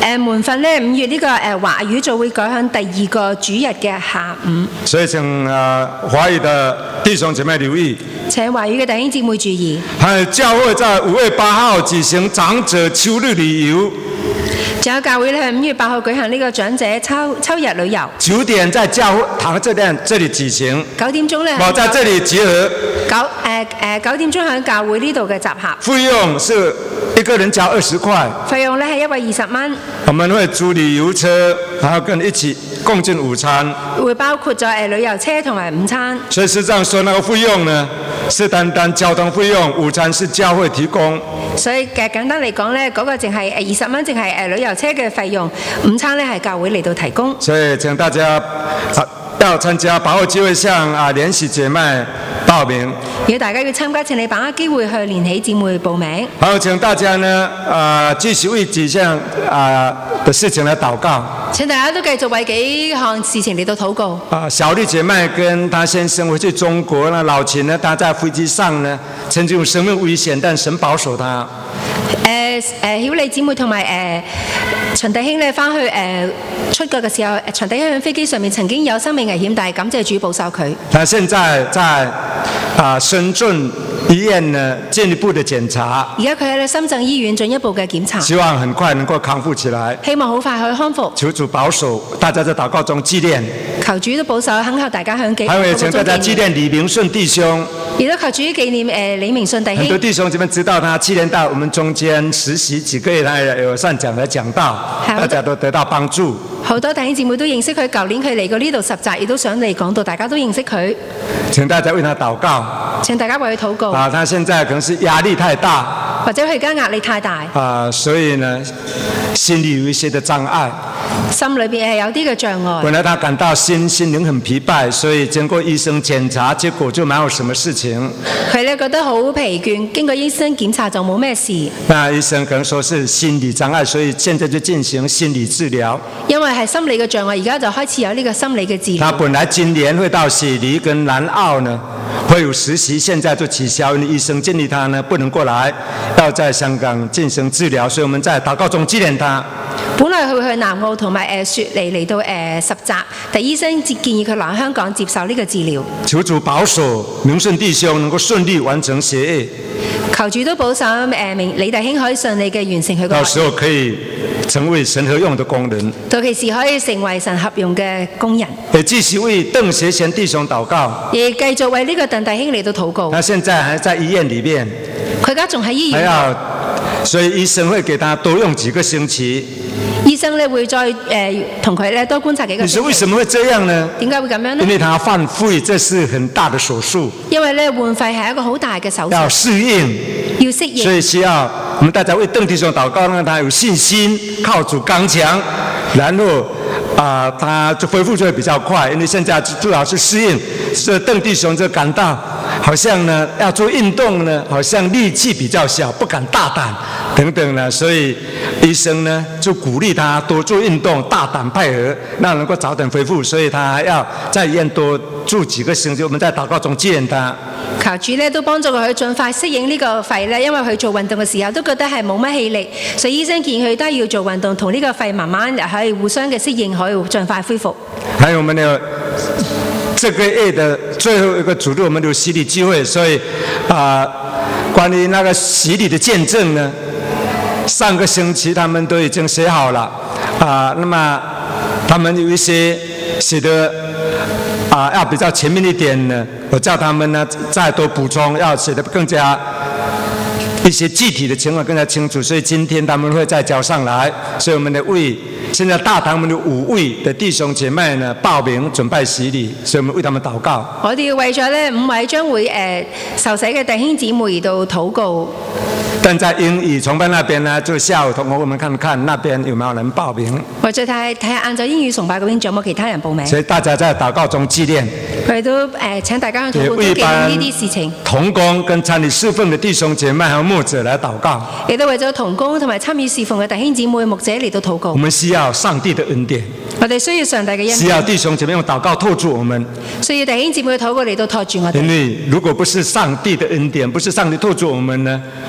誒門訓咧，五月呢個誒華語就會改向第二個主日嘅下午。 所以請啊華語的弟兄姐妹留意。 請華語嘅弟兄姊妹注意。 係教會在五月八號舉行長者秋日旅遊。 仲有教會咧，係五月八號舉行呢個長者秋秋日旅遊。九點在教會堂這邊這裡舉行。 九點鐘咧， 我在這裡集合。 九誒誒九點鐘喺教會呢度嘅集合。 費用是一個人交二十塊。 費用咧係一位二十蚊。 我們會租旅遊車，然後跟一起共進午餐。 會包括咗誒旅遊車同埋午餐。 所以實際上說，那個費用呢，是單單交通費用，午餐是教會提供。 所以嘅簡單嚟講咧，嗰個淨係誒二十蚊，淨係誒旅遊車嘅費用，午餐咧係教會嚟到提供。 所以請大家啊要參加，把握機會向啊聯喜姐妹報名。 如果大家要參加，請你把握機會去聯喜姊妹報名。 好，請大家呢啊繼續為幾項啊的事情來禱告。 請大家都繼續為幾項事情嚟到禱告。 啊，小麗姐妹跟她先生回去中國呢，老秦呢，他在飛機上呢，曾經有生命危險，但神保守他。 誒誒，曉麗姊妹同埋誒秦弟兄咧，翻去誒、呃、出國嘅時候，秦弟兄喺飛機上面曾經有生命危險，但係感謝主保守佢。 他現在在啊深圳醫院呢進一步的檢查。 而家佢喺深圳醫院進一步嘅檢查。 希望很快能夠康復起來。 希望好快可以康復。 求主保守，大家在禱告中紀念。求主都保守，懇求大家向紀。 還有請大家紀念李明順弟兄。 亦都求主紀念誒李明順弟兄。 很多弟兄姊妹知道他紀念到我們中間實習幾個月，他有上講來講道，大家都得到幫助。 好多弟兄姊妹都認識佢，舊年佢嚟過呢度實習，亦都想嚟講道，大家都認識佢。 請大家為他禱告。 請大家為佢禱告。 啊，他現在可能是壓力太大， 或者佢而家壓力太大。 啊，所以呢，心裡有一些的障礙。 心裏邊係有啲嘅障礙。 本來他感到心心靈很疲憊，所以經過醫生檢查，結果就沒有什麼事情。 佢咧覺得好疲倦，經過醫生檢查就冇咩事。 那醫生可能說是心理障礙，所以現在就進行心理治療。 因為係心理嘅障礙，而家就開始有呢個心理嘅治療。 他本來今年會到雪梨跟南澳呢，會有實習，現在就取消，因為醫生建議他呢不能過來，要在香港進行治療，所以我們在禱告中紀念他。 本來佢會去南澳同埋誒雪梨嚟到誒實習，但醫生建議佢嚟香港接受呢個治療。 求主保守明順弟兄能夠順利完成學業。 求主都保守誒明李弟兄可以順利嘅完成佢個。 到時候可以成為神合用的工人。 到其時可以成為神合用嘅工人。 也繼續為鄧學賢弟兄禱告。 亦繼續為呢個鄧弟兄嚟到禱告。 他現在還在醫院裏面。 佢而家仲喺醫院。 還要，所以醫生會給他多用幾個星期。 醫生咧會再誒同佢咧多觀察幾個星期。 你說為什麼會這樣呢？ 點解會咁樣呢？ 因為他換肺，這是很大的手術。 因為咧換肺係一個好大嘅手術。 要適應。 要適應。所以需要我們大家為鄧弟兄禱告，讓他有信心，靠主剛強，然後啊、呃，他就恢復就會比較快。因為現在最好是適應，所以鄧弟兄就感到好像呢要做運動呢，好像力氣比較小，不敢大膽等等呢，所以醫生呢就鼓勵他多做運動，大膽配合，那能夠早點恢復。所以他還要在醫院多住幾個星期。我們在禱告中紀念他。 求主咧都幫助佢盡快適應呢個肺咧，因為佢做運動嘅時候都覺得係冇乜氣力，所以醫生建議佢都要做運動，同呢個肺慢慢可以互相嘅適應，可以盡快恢復。 還有我們的這個月的最後一個主日，我們有洗禮聚會，所以啊、呃，關於那個洗禮的見證呢，上個星期他們都已經寫好了啊、呃，那麼他們有一些寫的。啊，要比較全面一點呢，我叫他們呢再多補充，要寫得更加一些具體的情況更加清楚，所以今天他們會再交上來，所以我們的為現在大堂我們的五位的弟兄姐妹呢報名準備洗禮，所以我們為他們禱告。 我哋要為咗呢五位將會誒、呃、受洗嘅弟兄姊妹而到禱告。 但在英語崇拜那邊呢，就下午同我們看看那邊有沒有人報名。 或者睇睇下晏晝英語崇拜嗰邊仲有冇其他人報名。 所以大家在禱告中紀念。 佢哋都誒、呃、請大家去禱告中紀念呢啲事情。 同工跟參與侍奉的弟兄姐妹還有牧者來禱告。 亦都為咗同工同埋參與侍奉嘅弟兄姊妹牧者嚟到禱告。 我們需要上帝的恩典。 我哋需要上帝嘅恩典。 需要弟兄姐妹用禱告托住我們。 需要弟兄姊妹禱告嚟到托住我哋。 因為如果不是上帝的恩典，不是上帝托住我們呢，我們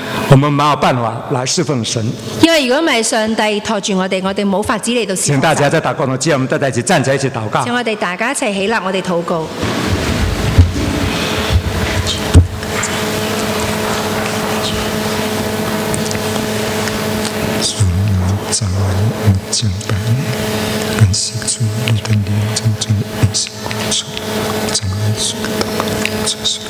們沒有辦法來侍奉神。 因為如果唔係上帝托住我哋，我哋冇法子嚟到侍奉神。 請大家在禱告之前，我們大家一起站在一起禱告。 請我哋大家一齊起立，我哋禱告。 主，我們敬拜你，感謝主，你的靈真正的運行工作，讚美主的禱告，這是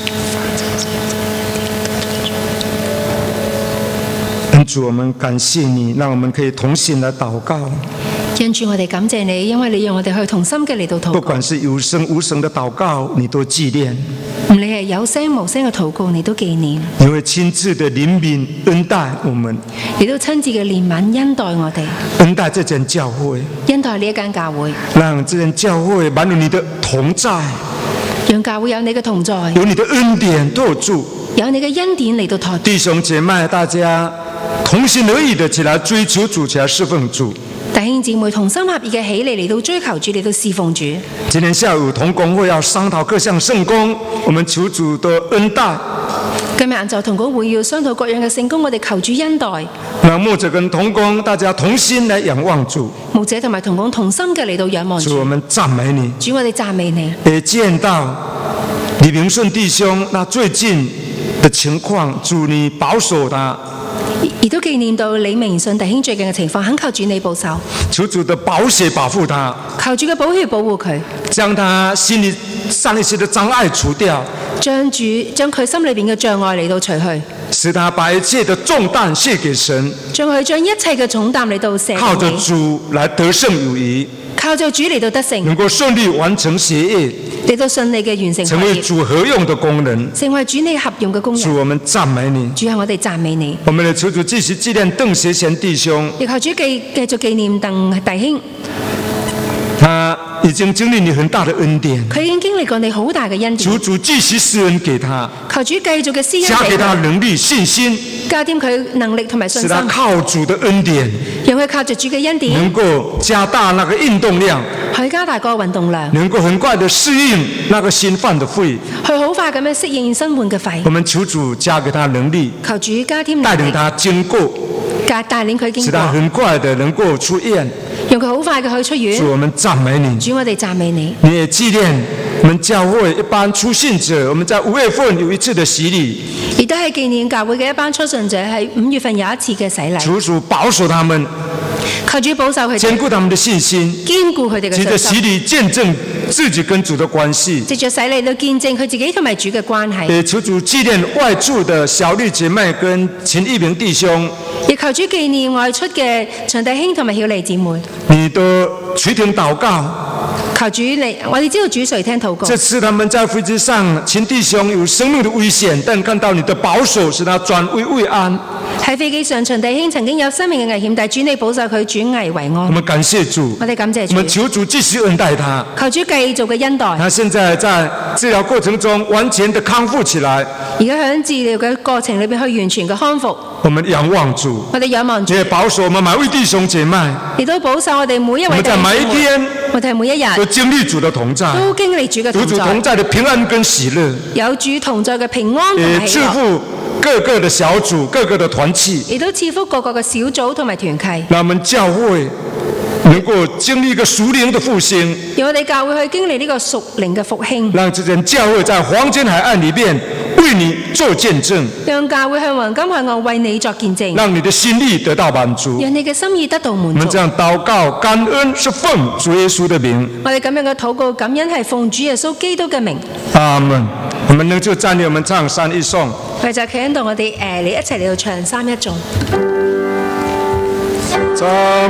恩主，我們感謝你，讓我們可以同心來禱告。 因主，我哋感謝你，因為你讓我哋去同心嘅嚟到禱告。 不管是有聲無聲的禱告，你都紀念。 唔理係有聲無聲嘅禱告，你都紀念。 你會親自的憐憫恩待我們， 你都親自嘅憐憫恩待我哋， 恩待這間教會， 恩待呢一間教會， 讓這間教會滿有你的同在， 讓教會有你嘅同在， 有你的恩典托住， 有你嘅恩典嚟到托住。 弟兄姐妹，大家同心合意的起來追求主，起來侍奉主。 弟兄姊妹同心合意嘅起嚟嚟到追求主，嚟到侍奉主。 今天下午同工會要商討各項聖工，我們求主的恩待。 今日晏晝同工會要商討各樣嘅聖工，我哋求主恩待。 那牧者跟同工大家同心來仰望主。 牧者同埋同工同心嘅嚟到仰望主。 主，我們讚美你。 主，我哋讚美你。 也見到李明順弟兄那最近的情況，主你保守他。 亦都紀念到李明信弟兄最近嘅情況，懇求主你保守， 求主的寶血保護他， 求主嘅寶血保護佢， 將他心裏上一些的障礙除掉， 將主將佢心裏邊嘅障礙嚟到除去， 使他把一切的重擔卸給神， 將佢將一切嘅重擔嚟到卸給你， 靠着主來得勝有餘， 靠着主嚟到得勝， 能夠順利完成學業， 嚟到順利嘅完成學業， 成為主合用的工人， 成為主你合用嘅工人。 主，我們讚美你。 主啊，我哋讚美你。 我們的求主繼續紀念鄧學賢弟兄， 亦求主繼繼續紀念鄧弟兄。 他已經經歷你很大的恩典， 佢已經經歷過你好大嘅恩典。 求主繼續施恩給他， 求主繼續嘅施恩加給他能力信心， 加添佢能力同埋信心， 使他靠主的恩典， 讓佢靠着主嘅恩典， 能夠加大那個運動量， 去加大個運動量， 能夠很快的適應那個新換的肺， 去好快咁樣適應新換嘅肺。 我們求主加給他能力， 求主加添能力， 帶領他經過， 帶帶領佢經過， 使他很快的能夠出院， 讓佢好快嘅去出院。 主，我們讚美你。 主，我哋讚美你。 你也紀念我們教會一班初信者，我們在五月份有一次的洗禮， 亦都係紀念教會嘅一班初信者，喺五月份有一次嘅洗禮。 求主保守他們， 求主保守佢哋， 堅固他們的信心， 堅固佢哋嘅藉着信心。 洗禮見證自己跟主的關係， 藉着洗禮到見證佢自己同埋主嘅關係。 也求主紀念外駐的小麗姐妹跟秦一鳴弟兄， 亦求主紀念外出嘅陳弟兄同埋曉麗姊妹。 你都垂聽禱告。 求主嚟，我哋知道主垂聽禱告。 這次他們在飛機上，秦弟兄有生命的危險，但看到你的保守，使他轉危為安。 喺飛機上，秦弟兄曾經有生命嘅危險，但係主你保守佢轉危為安。 我們感謝主， 我哋感謝主。 我們求主繼續恩待他。 求主繼續嘅恩待。 他現在在治療過程中完全的康復起來。 而家喺治療嘅過程裏邊去完全嘅康復。 我們仰望主， 我哋仰望主， 也保守我們每位弟兄姐妹， 亦都保守我哋每一位弟兄姐妹。 我們在每一天， 我哋每一日都經歷主的同在， 都經歷主嘅同在， 有主同在的平安跟喜樂， 有主同在嘅平安同埋喜樂。 也賜福各個的小組、各個的團契， 亦都賜福各個嘅小組同埋團契。 讓我們教會能夠經歷一個屬靈的復興， 讓我哋教會去經歷呢個屬靈嘅復興， 讓這間教會在黃金海岸裏面為你做見證， 讓教會向黃金海岸為你作見證， 讓你的心意得到滿足， 讓你嘅心意得到滿足。 我們這樣禱告感恩是奉主耶穌的名， 我哋咁樣嘅禱告感恩係奉主耶穌基督嘅名。 阿門。我們能就站立，我們唱三一頌。 我哋就企喺度，我哋誒，你一齊嚟到唱三一頌。